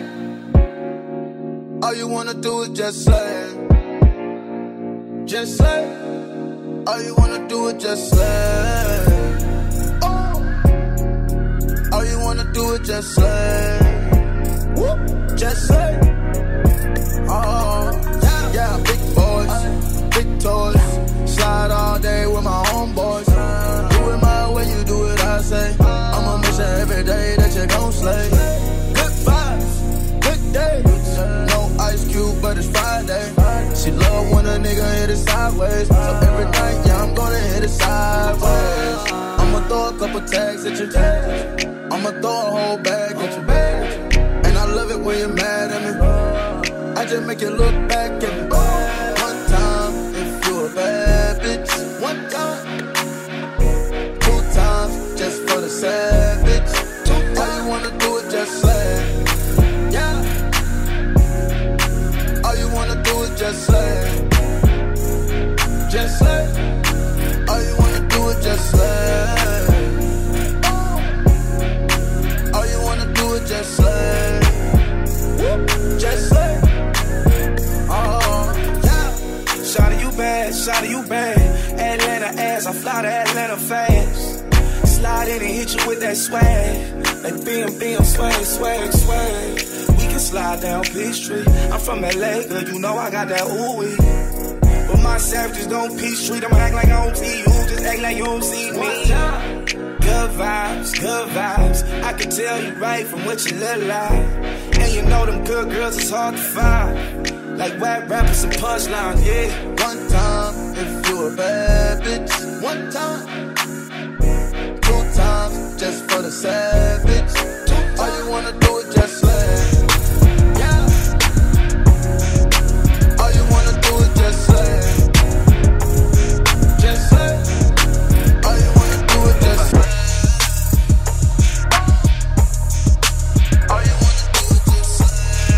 All you wanna do is just slay, just slay. All you wanna do is just slay. Oh. All you wanna do is just slay. Woo. Just slay. Oh, yeah, yeah. Big boys, big toys. Slide all day with my homeboys. Do it my way, you do it, I say. I'ma make sure every day that you gon' slay. Good vibes, good days. No Ice Cube, but it's Friday. She love when a nigga hit it sideways. So every night, yeah, I'm gonna hit it sideways. I'ma throw a couple tags at you. I'ma throw a whole bag at you. And I love it when you're mad at me. I just make you look back at me. One time, if you a bad bitch. One time, two times, just for the savage. All you wanna do is just slay, yeah. All you wanna do is just slay, just slay. All you wanna do is just slay. Oh. All you wanna do is just slay, just slay. Oh, yeah. Shawty, you bad, shawty, you bad. Atlanta ass, I fly to Atlanta fast. Slide in and hit you with that swag. Like bam, bam, swag, swag, swag. We can slide down Peachtree. I'm from L A, girl, you know I got that ooh-wee. But my savages don't Peachtree. I'ma act like I don't see you, just act like you don't see me. Good vibes, good vibes. I can tell you right from what you look like. And you know them good girls is hard to find. Like rap rappers and punchlines, yeah. One time, if you a bad bitch. One time, two times, just for the savage. All you wanna do is just slay, yeah. All you wanna do is just slay, just slay. All you wanna do is just slay. All you wanna do is just slay.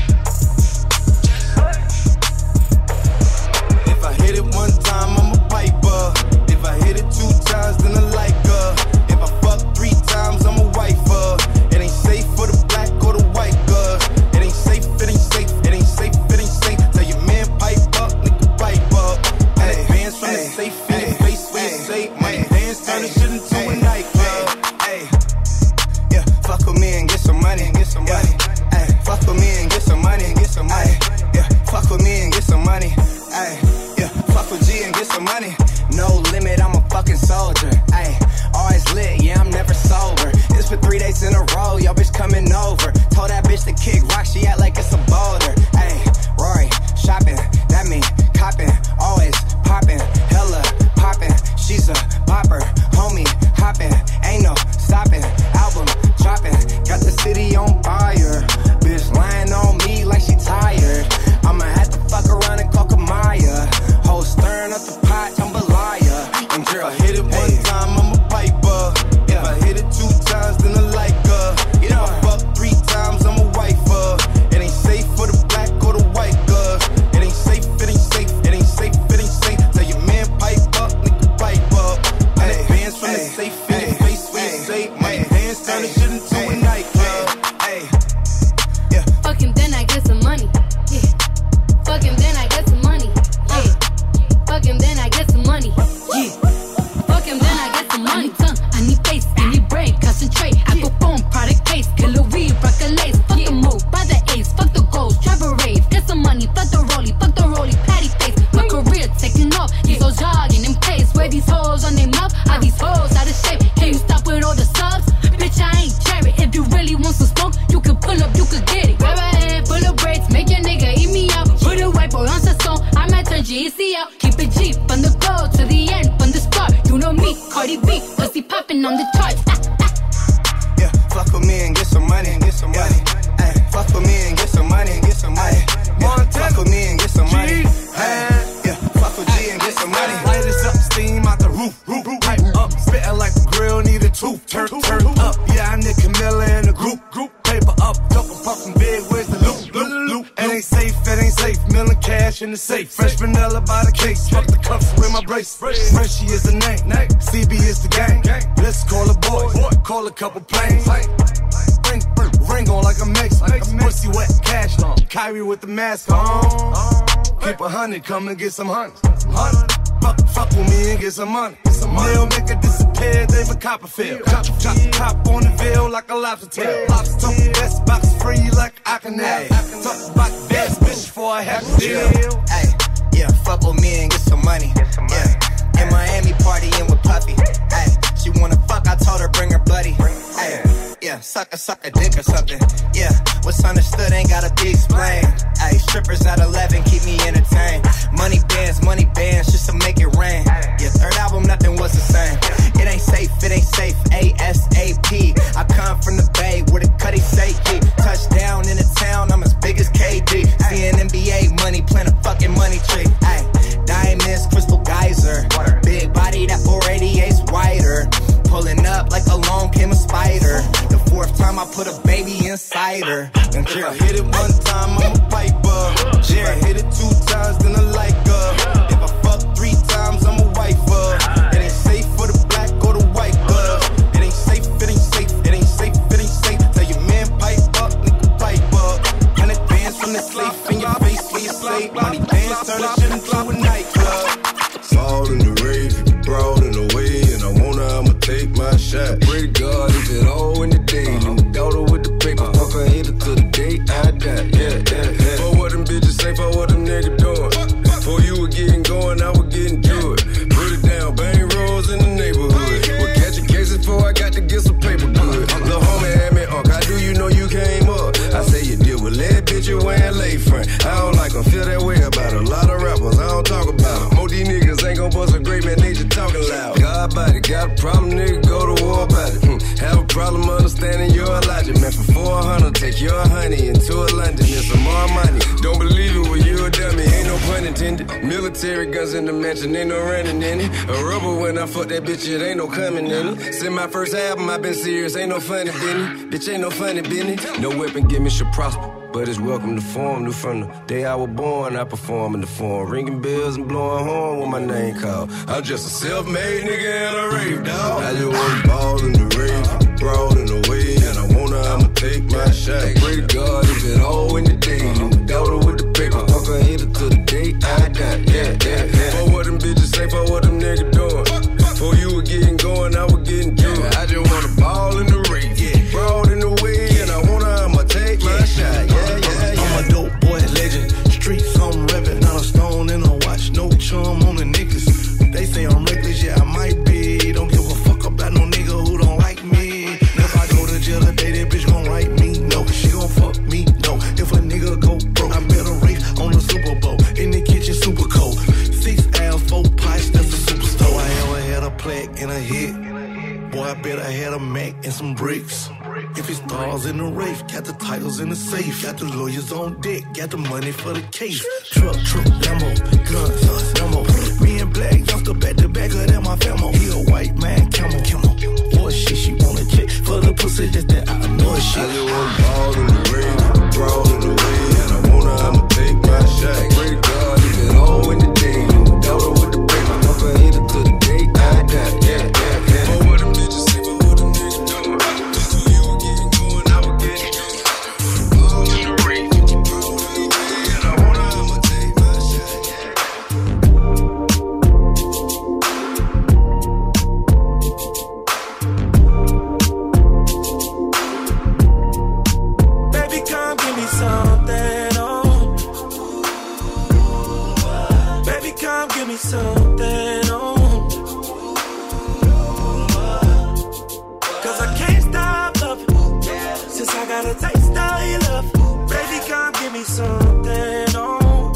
If I hit it one time, I'm a piper. If I hit it two times, then I like her. If I fuck three times, I'm a wifer. It ain't safe for the black or the white girl. It ain't safe, it ain't safe, it ain't safe, it ain't safe. Tell your man pipe up, nigga pipe up. And advance from the safe in your face where you say money dance, turn this shit into a nightclub. Hey, yeah, fuck with me and get some money, get some money. Hey, fuck with me and get some money, get some money. Yeah, fuck with me and get some money. Ay, yeah, fuck with G and get some money. No limit, I'm a fucking soldier. Ayy, always lit, yeah, I'm never sober. It's for three days in a row, yo bitch coming over. Told that bitch to kick rock, she act like it's a boulder. Ayy, Rory, shopping, that mean copping, always popping, hella popping. She's a bopper, homie, hopping, ain't no stopping. Album dropping, got the city on fire. Bitch lying on me like she tired. I'ma have to fuck around and call Kamaya. Whole stirring up the pot, jambalaya. And girl, If I hit it one time, I'm a piper. If I hit it two times, then I like her. If I fuck three times, I'm a wifer. It ain't safe for the black or the white girls. It ain't safe, it ain't safe, it ain't safe, it ain't safe. Tell your man pipe up, nigga pipe up. And advance from the safe in your face where you say, my hands turn this shit into a nightclub. Fuck him, then I get some money. Yeah. Fuck him, then I get some money. Yeah. Fuck him, then I get some money. Yeah. Fuck him, then I get some money. I need tongue, I need face, I need brain, concentrate. I go phone, product case, killer weed, rock a lace. Fuck the move, buy the ace, fuck the goals, drive a rave, get some money, fuck the rollie, fuck the rollie, patty face. My career taking off, these hoes jogging in place. Where these hoes on their mouth, are these hoes out of shape? Can you stop with all the subs? Bitch, I ain't cherry. If you really want some smoke, you can pull up, you can get it. Grab a head, full of braids, make your nigga eat me out. Put a white boy on sa song, I might turn G E C out. Keep it G from the go to the end, from the start. You know me, Cardi B, pussy popping on the charts. Ah, ah. Yeah, fuck with me and get some money, and get some money. Ay, fuck with me and get some money, and get some money. Yeah, fuck with me and get some money. Ay, yeah, fuck with G and get some money. Light us up, steam out the roof, roof, roof. Pipe up, spitting like the grill, need a tooth. Turn, turn up, yeah, I need Camilla in the group, group. Paper up, couple puffin' big, where's the loop, loop, loop. It ain't safe, it ain't safe, million cash in the safe. Fresh vanilla by the case, fuck the cuffs with my brace. Frenchie is the name, C B is the gang. Let's call a boy, call a couple planes. Ring, ring on like a mix, pussy wet, cash on. Kyrie with the mask on. Keep a hundred, come and get some honey. Fuck, fuck with me and get some money. They'll make it disappear, David Copperfield. Chop, chop, cop on the veil like a lobster tail. Lobster tail, best box free like I can have. Talk about best bitch before I have to deal. Ay, yeah, fuck with me and get some money. Yeah, in Miami partying with Puffy. Ay, she wanna fuck, I told her bring her buddy. Ay, yeah, suck a suck a dick or something. Yeah, what's understood ain't gotta be explained. Ay, strippers at eleven keep me entertained. Money bands, money bands, just to make it rain. Yeah, third album, nothing was the same. It ain't safe, it ain't safe. A S A P. I come from the Bay where the Cuddy say keep. Touchdown in the town, I'm as big as K D. Seeing N B A money, plant a fucking money tree. Ay, diamonds, crystal geyser. Big body, that four eighty-eight's wider. Pulling up like along came a spider. The fourth time I put a baby inside her. And if I hit it one time, I'm a piper. If I hit it two times, then I like her. If I fuck three times, I'm a wifer. It ain't safe for the black or the white girl. It ain't safe, it ain't safe, it ain't safe, it ain't safe. Tell your man pipe up, nigga pipe up. Hundred bands from the safe in your face for your slave. Money bands turn this shit into a nightclub. Fall in the rave, broad in the way, and I wanna, I'ma take my shot. Pray to God, is it all in the day? Uh-huh. Little daughter with the paper, uh-huh. Fuck her hit it till the day I die. Yeah, yeah, yeah. For what them bitches say, for what them niggas doing. For you were getting going, I was getting to it. Put it down, bang rolls in the neighborhood. We're catching cases before I got to get some paper good. Lil' homie had me, Unc, how do you know you came up? I say you deal with lead, bitch, you wearing lay front. I don't like them, feel that way about a lot of rappers, I don't talk about them. Most these niggas ain't gon' bust a great man, they just talking loud. God body, got a problem, nigga, go to war about it. Hmm. Have a problem understanding your logic, man, for four hundred, take your honey into a London and some more money. Don't believe it, well, you a dummy, ain't no pun intended. Military guns in the mansion, ain't no running in it. A rubber when I fuck that bitch, it ain't no coming in it. Since my first album, I been serious, ain't no funny business. Bitch, ain't no funny business. No weapon, give me should prosper. But it's welcome to form, new from the day I was born, I perform in the form. Ringing bells and blowing horn when my name called. I'm just a self-made nigga and a rave dog. I just wanna ball in the rave, broad in the way, and I wanna, I'ma take my shot. Pray to God, if it all in the day. Little daughter with the paper, fuck her hit it till the day I die. Yeah, yeah, yeah. For what them bitches say, for what them niggas doing. For you were getting going, I was getting to it. I just wanna ball in the rave, yeah, broad in the way, and I wanna, I'ma take my shot. Yeah. I'm a dope boy legend. Streets, I'm revving. Not a stone and a watch. No chum on the nigga. reckless. They say I'm reckless, yeah, I might be. Don't give a fuck about no nigga who don't like me. If I go to jail today, that bitch gon' write me. No, she gon' fuck me. No, if a nigga go broke, I bet a race on the Super Bowl. In the kitchen, super cold. Six L's, four pipes, that's a superstar. I ever had a plaque and a hit. Boy, I bet I had a Mac and some bricks. If it's stars in the race, got the titles in the safe. Got the lawyers on deck, got the money for the case. Truck, truck, Lambo, guns, Lambo. Me and Black youngster back to back of that my famo. He a white man, camel, camel. Boy, shit, she wanna check for the pussy, just that I know shit. I just wanna ball in the rain, brawl in the way, and I wanna, I'ma take my shot. Pray to God, if it all in the day, you daughter with the paper, fuck her head to the day I die. Yeah, yeah, yeah. But what them bitches say, but what them niggas do? I was just who you were getting going, I was getting going. All in the rain, brawl in the way, and I wanna, I'ma take my shot. Baby, come give me something, oh. Baby, come give me something, oh. Cause I can't stop loving since I got a taste of your love. Baby, come give me something, oh.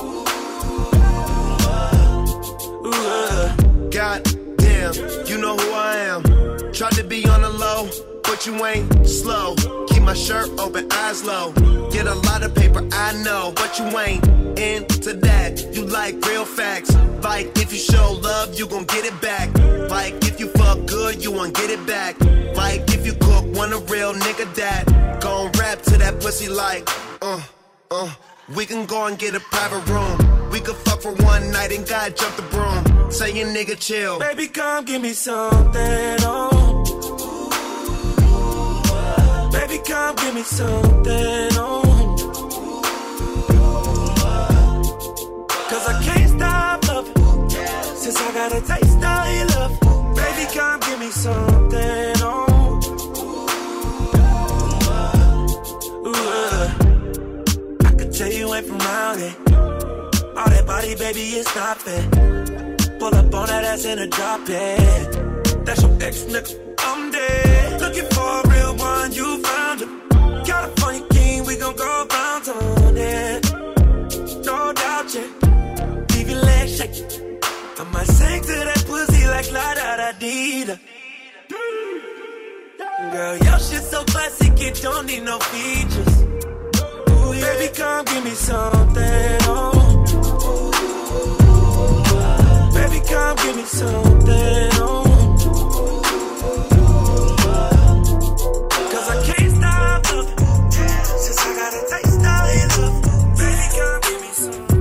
Ooh, uh. God damn, you know who I am. Tried to be on the low, but you ain't slow. Keep my shirt open, eyes low. Get a lot of paper, I know, but you ain't into that. You like real facts. Like if you show love, you gon' get it back. Like if you fuck good, you won't get it back. Like if you cook, want a real nigga that gon' rap to that pussy like, uh, uh. We can go and get a private room. We could fuck for one night and God jump the broom. Say your nigga chill. Baby, come give me something, oh. Baby, come give me something, oh. Cause I can't stop loving since I got a taste of your love. Baby, come give me something, oh. Ooh, uh. I could tell you ain't from around here. All that body, baby, it's not fair. Pull up on that ass in a drop, yeah. That's your ex, nigga, I'm dead. Looking for a real one, you found him. California king, we gon' go downtown, yeah. No doubt, yeah. Leave your legs shaking. I might sing to that pussy like La Da Da Dee Da. Girl, your shit so classic, it don't need no features. Ooh, yeah. Baby, come give me something, oh. Baby, come give me something, oh. Cause I can't stop loving since I got a taste of your love. Baby, come give me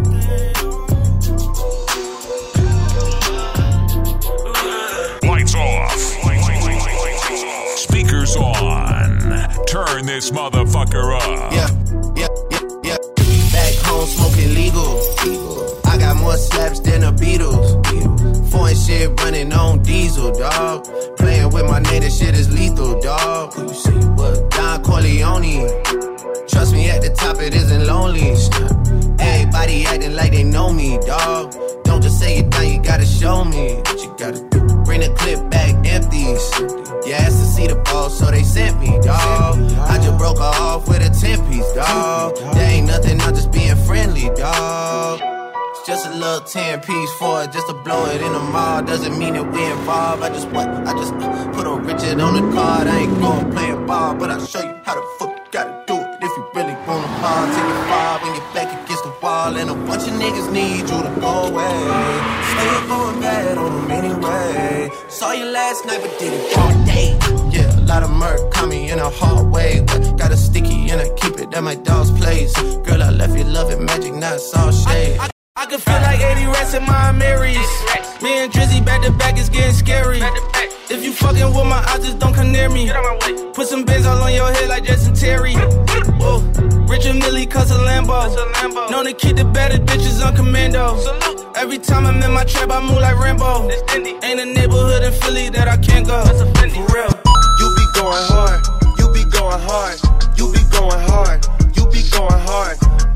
something. Lights off. Speakers on. Turn this motherfucker up. Yeah, yeah, yeah, yeah. Back home smoking legal. I got more slaps than the Beatles. Foreign shit running on diesel, dog. Playing with my name, this shit is lethal, dog. Who you see? What? Don Corleone. Trust me, at the top it isn't lonely. Everybody acting like they know me, dog. Don't just say it now, you gotta show me what you gotta do. Bring the clip back empties. You asked to see the ball, so they sent me, dog. I just broke her off with a ten piece, dog. There ain't nothing, I'm just being friendly, dog. It's just a little ten piece for it, just to blow it in the mall. Doesn't mean that we involved. I just what? I just uh, put a Richard on the card. I ain't going playing ball, but I'll show you how the fuck you gotta do it. If you really wanna ball, take your five and get back against the wall. And a bunch of niggas need you to go away. Still going bad on them anyway. Saw you last night, but did it all day. Yeah, a lot of murk caught me in a hard way. But got a sticky and I keep it at my dog's place. Girl, I left you loving magic, not all shade. I, I, I can feel like eighty rats in my Marys. Me and Drizzy back to back, it's getting scary. If you fucking with my eyes, just don't come near me. Put some bins all on your head like Jason Terry. Whoa. Richard Millie cuss a Lambo. Known to keep the better bitches on commando. Every time I'm in my trap, I move like Rambo. Ain't a neighborhood in Philly that I can't go. For real. You be going hard. You be going hard. You be going hard. You be going hard. Other bitches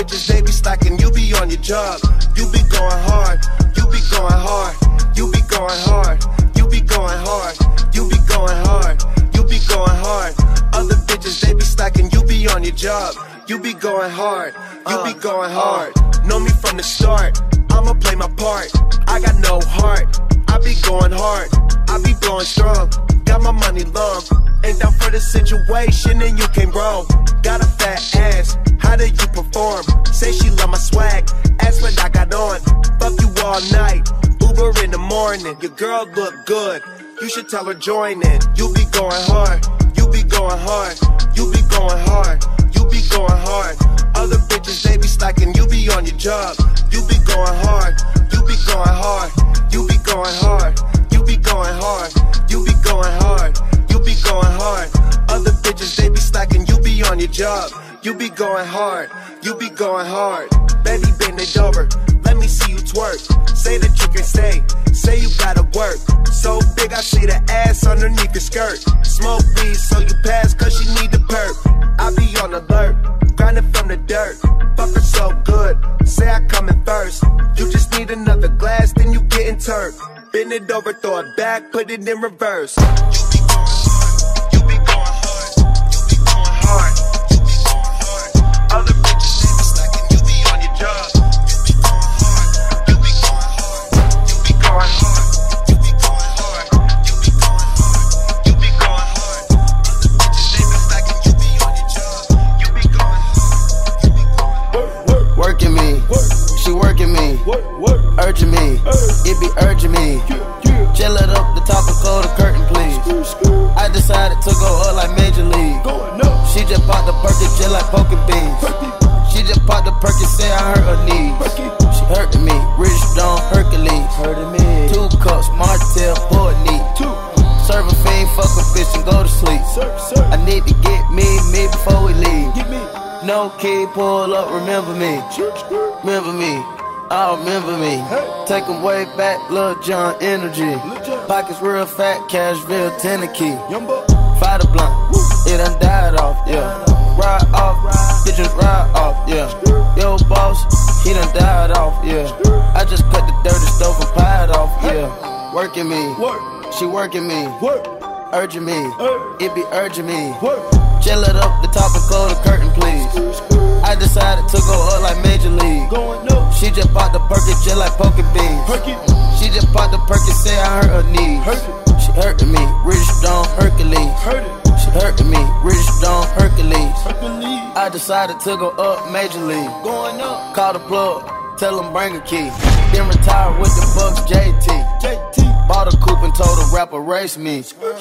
bitches, they be slacking, you be on your job. You be going hard, you be going hard, you be going hard, you be going hard, you be going hard, you be going hard. Other bitches, they be slacking, you be on your job. You be going hard, you be going hard. Know me from the start, I'ma play my part. I got no heart, I be going hard, I be blowing strong. Got my money long, ain't down for the situation and you came wrong. Got a fat ass, how do you perform? Say she love my swag, ask what I got on. Fuck you all night, Uber in the morning. Your girl look good, you should tell her join in. You be going hard, you be going hard, you be going hard, you be going hard. Other bitches, they be slacking, you be on your job. You be going hard, you be going hard, you be going hard, you be going hard, you be going hard, you be going hard. Other bitches, they be slacking, you be on your job. You be going hard, you be going hard. Baby, bend it over, let me see you twerk. Say that you can stay, say you gotta work. So big, I see the ass underneath your skirt. Smoke weed, so you pass, cause she need the perk. I be on alert, grinding from the dirt. Fuck her so good, say I come in first. You just need another glass, then you getting turned. Bend it over, throw it back, put it in reverse. You be going hard, you be going hard, you be going hard, you be going hard. Other bitches, they be slacking, you be on your job. You be going hard, you be going hard, you be going hard, you be going hard, you be going hard, you be going hard. Other bitches, they be slacking, you be on your job. You be going hard, you be going hard. Working me, she working me, urging me, it be urging me. Chill it up, the top and close the curtain, please. I decided to go up like Major League. She just popped the perky, just like poking beans. She just popped the perky, say I hurt her knees. She hurting me, Rich Stone, Hercules. Two cups, Martell, pour it neat. Serve a fiend, fuck a bitch and go to sleep. I need to get me, me before we leave. No key, pull up, remember me. Remember me. I remember me. Take him way back, Lil John energy. Pockets real fat, Cashville, Tennessee. Fight a blunt, it done died off, yeah. Ride off, bitches ride off, yeah. Yo, boss, he done died off, yeah. I just cut the dirty stove and pied off, yeah. Working me, she working me, urging me, it be urging me. Chill it up, the top and close the curtain, please. I decided to go up like Major League. She just popped the perky, just like poking beans. She just popped the perky, say I hurt her knees. She hurting me, Rich Stone, Hercules. She hurting me, Rich Stone, Hercules. I decided to go up Major League. Call the plug, tell them bring a key. Then retire with the Bucks, J T. Bought a coupe and told a rapper race me.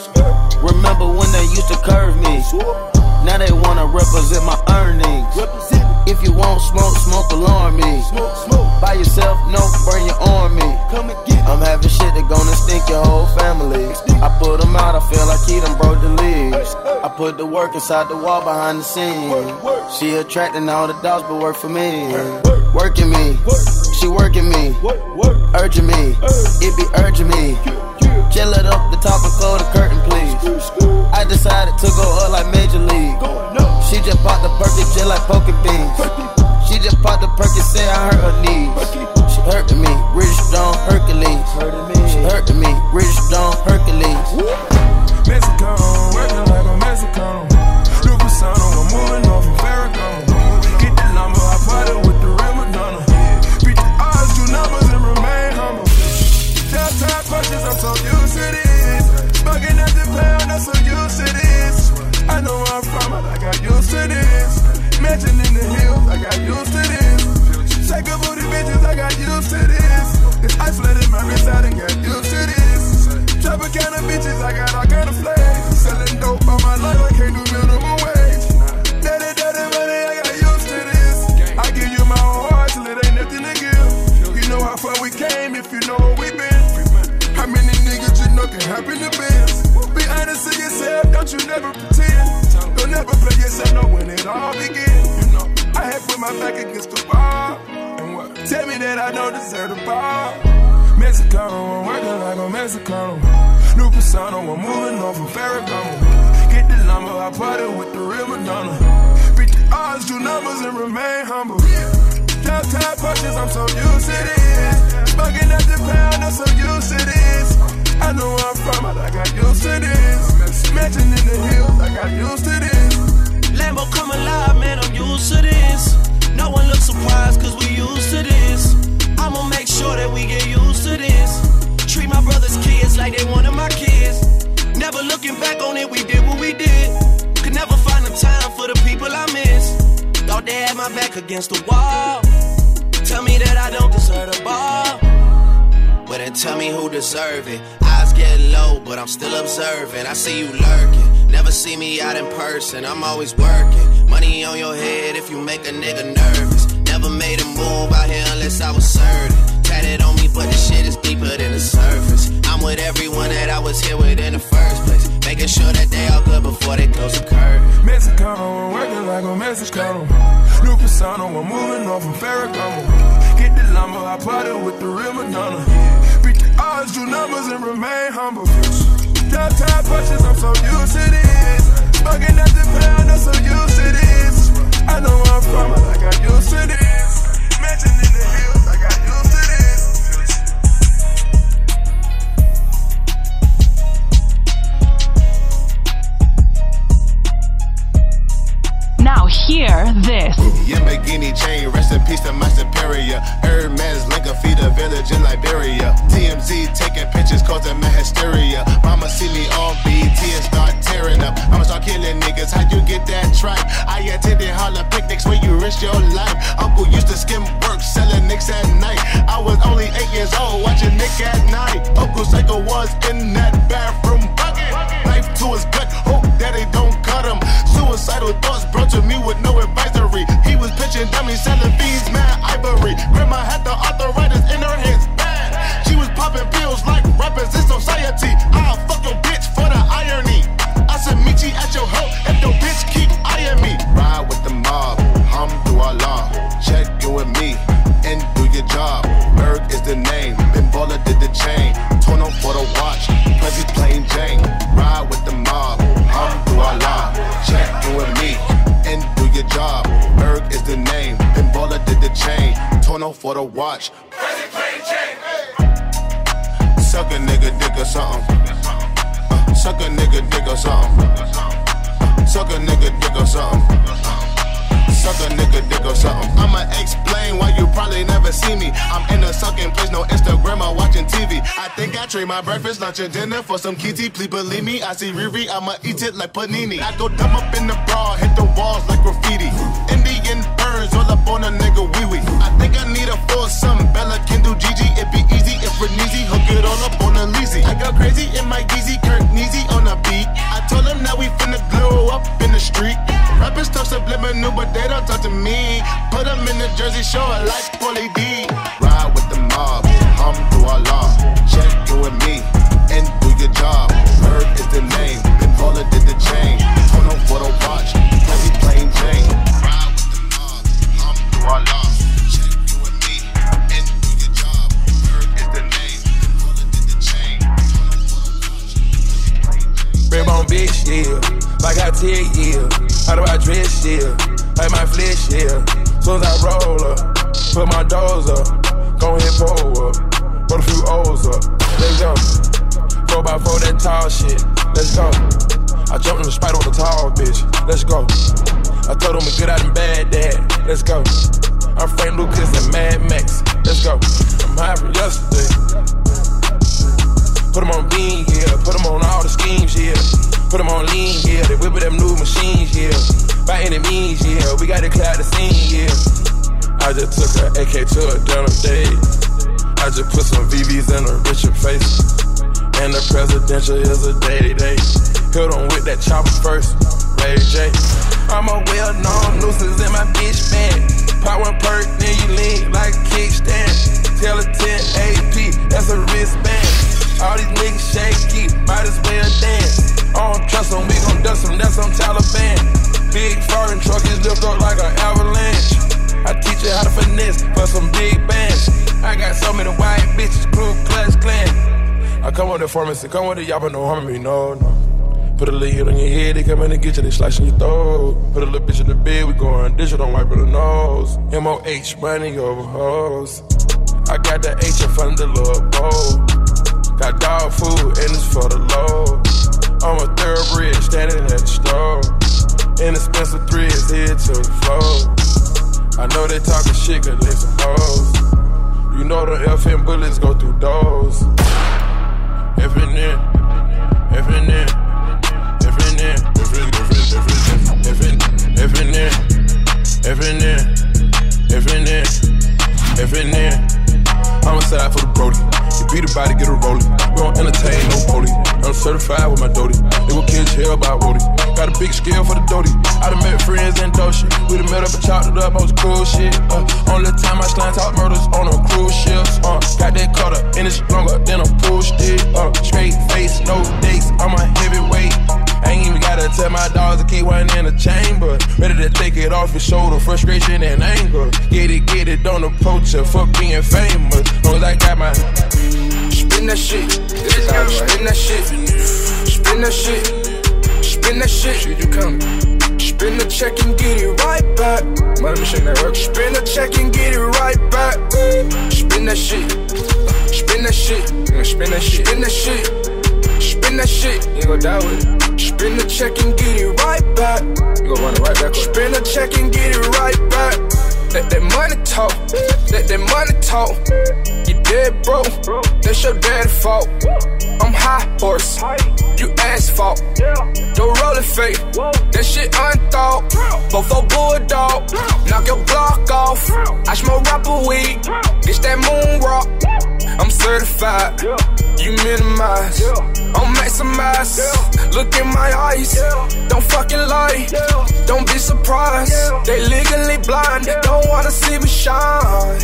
Remember when they used to curve me? Now they wanna represent my earnings. If you won't smoke, smoke alarm me. By yourself, no, bring your arm me. I'm having shit that gonna stink your whole family. I put them out, I feel like he done broke the leaves. I put the work inside the wall behind the scenes. She attracting all the dogs but work for me. Working me, she working me, urging me, it be urging me. Chill it up, the top and close the curtain, please. I decided to go up like Major League. She just popped the perky, just like poking beans. She just popped the perky, say I hurt her knees. She hurting me, Rich Stone, Hercules. She hurting me, Rich Stone, Hercules. Mexico, working like a Mexican. Super Sano, I'm moving off from Farrakhan. Get the number, I party with the real Madonna. Beat the odds, do numbers and remain humble. Tell time punches, I'm so used to this. Smoking at the pound, I'm so used to this. I know where I'm from, but I got used to this. Mansion in the hills, I got used to this. Shake up booty bitches, I got used to this. This ice flooded my wrist, I done got used to this. Trapper kind of bitches, I got all kind of flags. Selling dope all my life, I can't do minimum wage. Daddy, daddy, money, I got used to this. I give you my whole heart till it ain't nothing to give. You know how far we came if you know where we been. How many niggas you know can happen to biz? Be honest with yourself, don't you never pretend. Don't never play yourself, know when it all begins. You know, I had put my back against the wall. And what? Tell me that I don't deserve the ball. Mexico, I'm working like a Mexican. New persona, I'm moving on from Farrakhan. Get the number, I party with the real Madonna. Beat the odds, do numbers, and remain humble. Count time punches, I'm so used to this. Smoking at the pound, I'm so used to this. I know where I'm from, but I got used to this. Mansion in the hills, I got used to this. Lambo come alive, man, I'm used to this. No one looks surprised, cause we used to this. I'ma make sure that we get used to this. Treat my brother's kids like they one of my kids. Never looking back on it, we did what we did. Could never find the time for the people I miss. Thought they had my back against the wall. Tell me that I don't deserve the ball. But then tell me who deserve it. Eyes get low, but I'm still observing. I see you lurking. Never see me out in person, I'm always working. Money on your head if you make a nigga nervous. Never made a move out here unless I was certain. Tatted on me, but the shit is deeper than the surface. I'm with everyone that I was here with in the first place. Making sure that they all good before they close the curtain. Mexicano, I'm working like a Mexicano. New persona, I'm moving off from Ferragamo. Get the lumber, I party with the real Madonna. Beat the odds, do numbers, and remain humble. Top time punches, I'm so used to this. Smoking at the pound, I'm so used to this. I know where I'm from, but I got used to this. Mansion in the hills, I got used to this. Now hear this. Yamagini chain, rest in peace to my superior. Hermes link a feed a village in Liberia. T M Z taking pictures causing my hysteria. Mama see me on B T and start tearing up. I'ma start killing niggas, how you get that tripe? I attended holla picnics where you risk your life. Uncle used to skim work, selling nicks at night. I was only eight years old, watching Nick at night. Uncle Psycho was in that bathroom bucket. Knife to his gut, hope that they don't cut him. Suicidal thoughts brought to me with no advisory. He was pitching dummies, selling bees, mad ivory. Grandma had the arthritis in her hands, bad. She was popping pills like rappers in society. I'll fuck your bitch for the irony. I said meet you at your hoe if your bitch keep eyeing me. Ride with the mob, hum through our law. Check you and me, and do your job. Berg is the name, Ben Baller did the chain. Torn up for the watch, Prezi plain Jane. Ride with the mob, hum through our law. Check you and me, and do your job. Berg is the name, Ben Baller did the chain. Torn up for the watch. Prezi plain Jane. Suck a nigga dick or something. Uh, suck a nigga dick or something. Uh, suck a nigga dick or something. Suck a nigga dick or something. I'ma explain why you probably never see me. I'm in a sucking place, no Instagram or watching T V. I think I trade my breakfast, lunch, and dinner for some kitty. Please believe me, I see Riri, I'ma eat it like panini. I go dumb up in the bra, hit the walls like graffiti. Indian burns all up on a nigga wee wee. I think I need a full some Bella can do Gigi. It be easy if we're easy, hook it all up on a leasy. I go crazy in my Yeezy, Kirk Neezy on a beat. I told him that we finna glow up in the street. Rappers talk subliminal, but they don't talk to me. Put them in the Jersey Shore like Pauly D. Ride with the mob, hum through our law. Check you and me, and do your job. Berg is the name, Ben Baller did the chain. Torn up for the watch, Prezi plain Jane. Ride with the mob, hum through our law. Check you and me, and do your job. Berg is the name, Ben Baller did the chain. Torn up for the watch. Rib on bitch, yeah. Like I tell yeah. How do I dress, yeah? Like my flesh, yeah. Soon as I roll up, put my doors up. Gon' hit pull up, put a few O's up. Let's go. Four by four, that tall shit. Let's go. I jumped in the spider with a tall bitch. Let's go. I told him we good out in bad dad. Let's go. I'm Frank Lucas and Mad Max. Let's go. I'm high from yesterday. Put them on bean, yeah. Put them on all the schemes, yeah. Put them on lean, yeah. They whip with them new machines, yeah. By any means, yeah. We got to clear out the scene, yeah. I just took her A K to a dinner date. I just put some V Vs in a Richard face. And the presidential is a day-to-day. Hit on with that chopper first, Ray J. I'm a well-known nuisance in my bitch band. Pop one perk, then you lean like a kickstand. Tell a ten A P, that's a wristband. All these niggas shaky, might as well dance. I don't trust them, we gon' dust them, that's on Taliban. Big foreign truck is lift up like an avalanche. I teach you how to finesse for some big bands. I got so many white bitches, Ku Klux Klan. I come with the pharmacy, come with the y'all, but no harm me, no, no. Put a little hit on your head, they come in and get you, they slicing your throat. Put a little bitch in the bed, we going digital, don't wipe her the nose. M O H, money over hoes. I got the H in front of the little bowl. Got dog food and it's for the low. I'm a thoroughbred standing at the store. Inexpensive threads head to the floor. I know they talking shit cause they some hoes. You know the F M bullets go through doors. F N N, F N N, F N N, F N N, F N N, F N N, F N N, F N N. Homicide for the Brody. You beat a body, get a rolling. We don't entertain no police. I'm certified with my Doty. They gon' catch hell by Wody. Got a big scale for the Doty. I done met friends in Doshi. We done met up and chopped it up on some cool shit. Uh, only time I slime talk murders on them cruise ships. Uh, got that cut up and it's longer than a pool stick. Uh, straight face, no dates. I'm a heavyweight. I ain't even gotta tell my dogs to keep one in the chamber. Ready to take it off his shoulder, frustration and anger. Get it, get it, don't approach her, fuck being famous. Long as I got my spin that shit, spin that shit, spin that shit, spin that shit. Shit, you coming? Spin the check and get it right back. Money machine that work. Spin the check and get it right back. Spin that shit, spin that shit, spin that shit, spin that shit, spin that shit. You gon' die with it. Spin the check and get it right back. You gon' run it right back. Spin the check and get it right back. Let that money talk, let that money talk. You dead bro, that's your dad's fault. I'm high horse, you asphalt. Don't roll it fake, that shit unthought. Bofo bulldog, knock your block off. I smoke rapper weed, it's that moon rock. I'm certified, you minimize, I'm maximize. Look in my eyes, don't fucking lie, don't be surprised. They legally blind, don't wanna see me shine.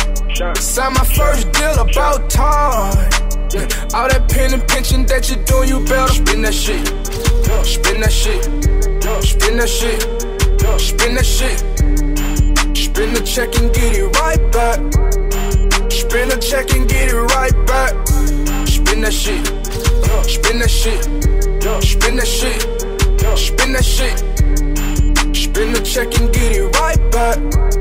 Sign my first deal about time. All that pen and pinching that you do, you better spin that shit, spin that shit, spin that shit, spin that shit. Spin the check and get it right back. Spin the check and get it right back. Spin that shit, spin that shit, spin that shit, spin that shit. Spin the check and get it right back.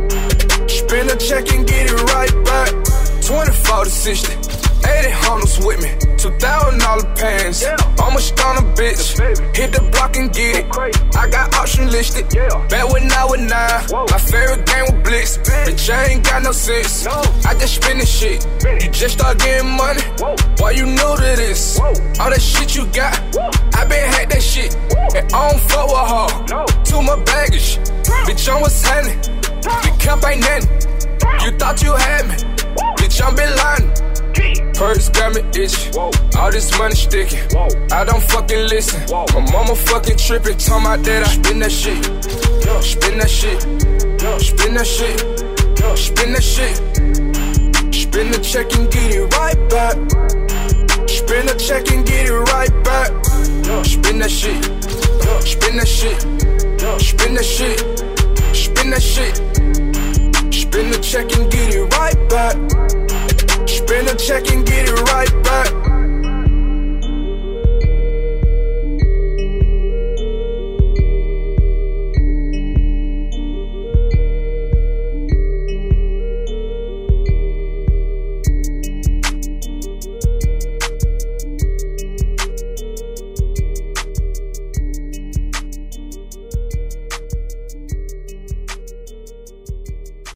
Spin the check and get it right back. twenty-four to sixty, eighty hundreds with me. Two thousand dollar pants. I'm a stunner bitch. Hit the block and get it. I got option listed. Back when I was nine, my favorite game was Blitz. Bitch, I ain't got no sense. I just spin this shit. You just start getting money. Why you new to this? All that shit you got, I been had that shit. And I don't fuck with her. Too much baggage. Bitch, I'm what's happening. The camp ain't nothing. You thought you had me. Bitch, I'm been lying. Purse got me itching. All this money sticking. I don't fucking listen. My mama fucking tripping. Talking about that I spin that shit. Spin that shit. Spin that shit. Spin that shit. Spin the check and get it right back. Spin the check and get it right back. Spin that shit. Spin that shit. Spin that shit. Spin that shit. Spin the check and get it right back. Spin the check and get it right back.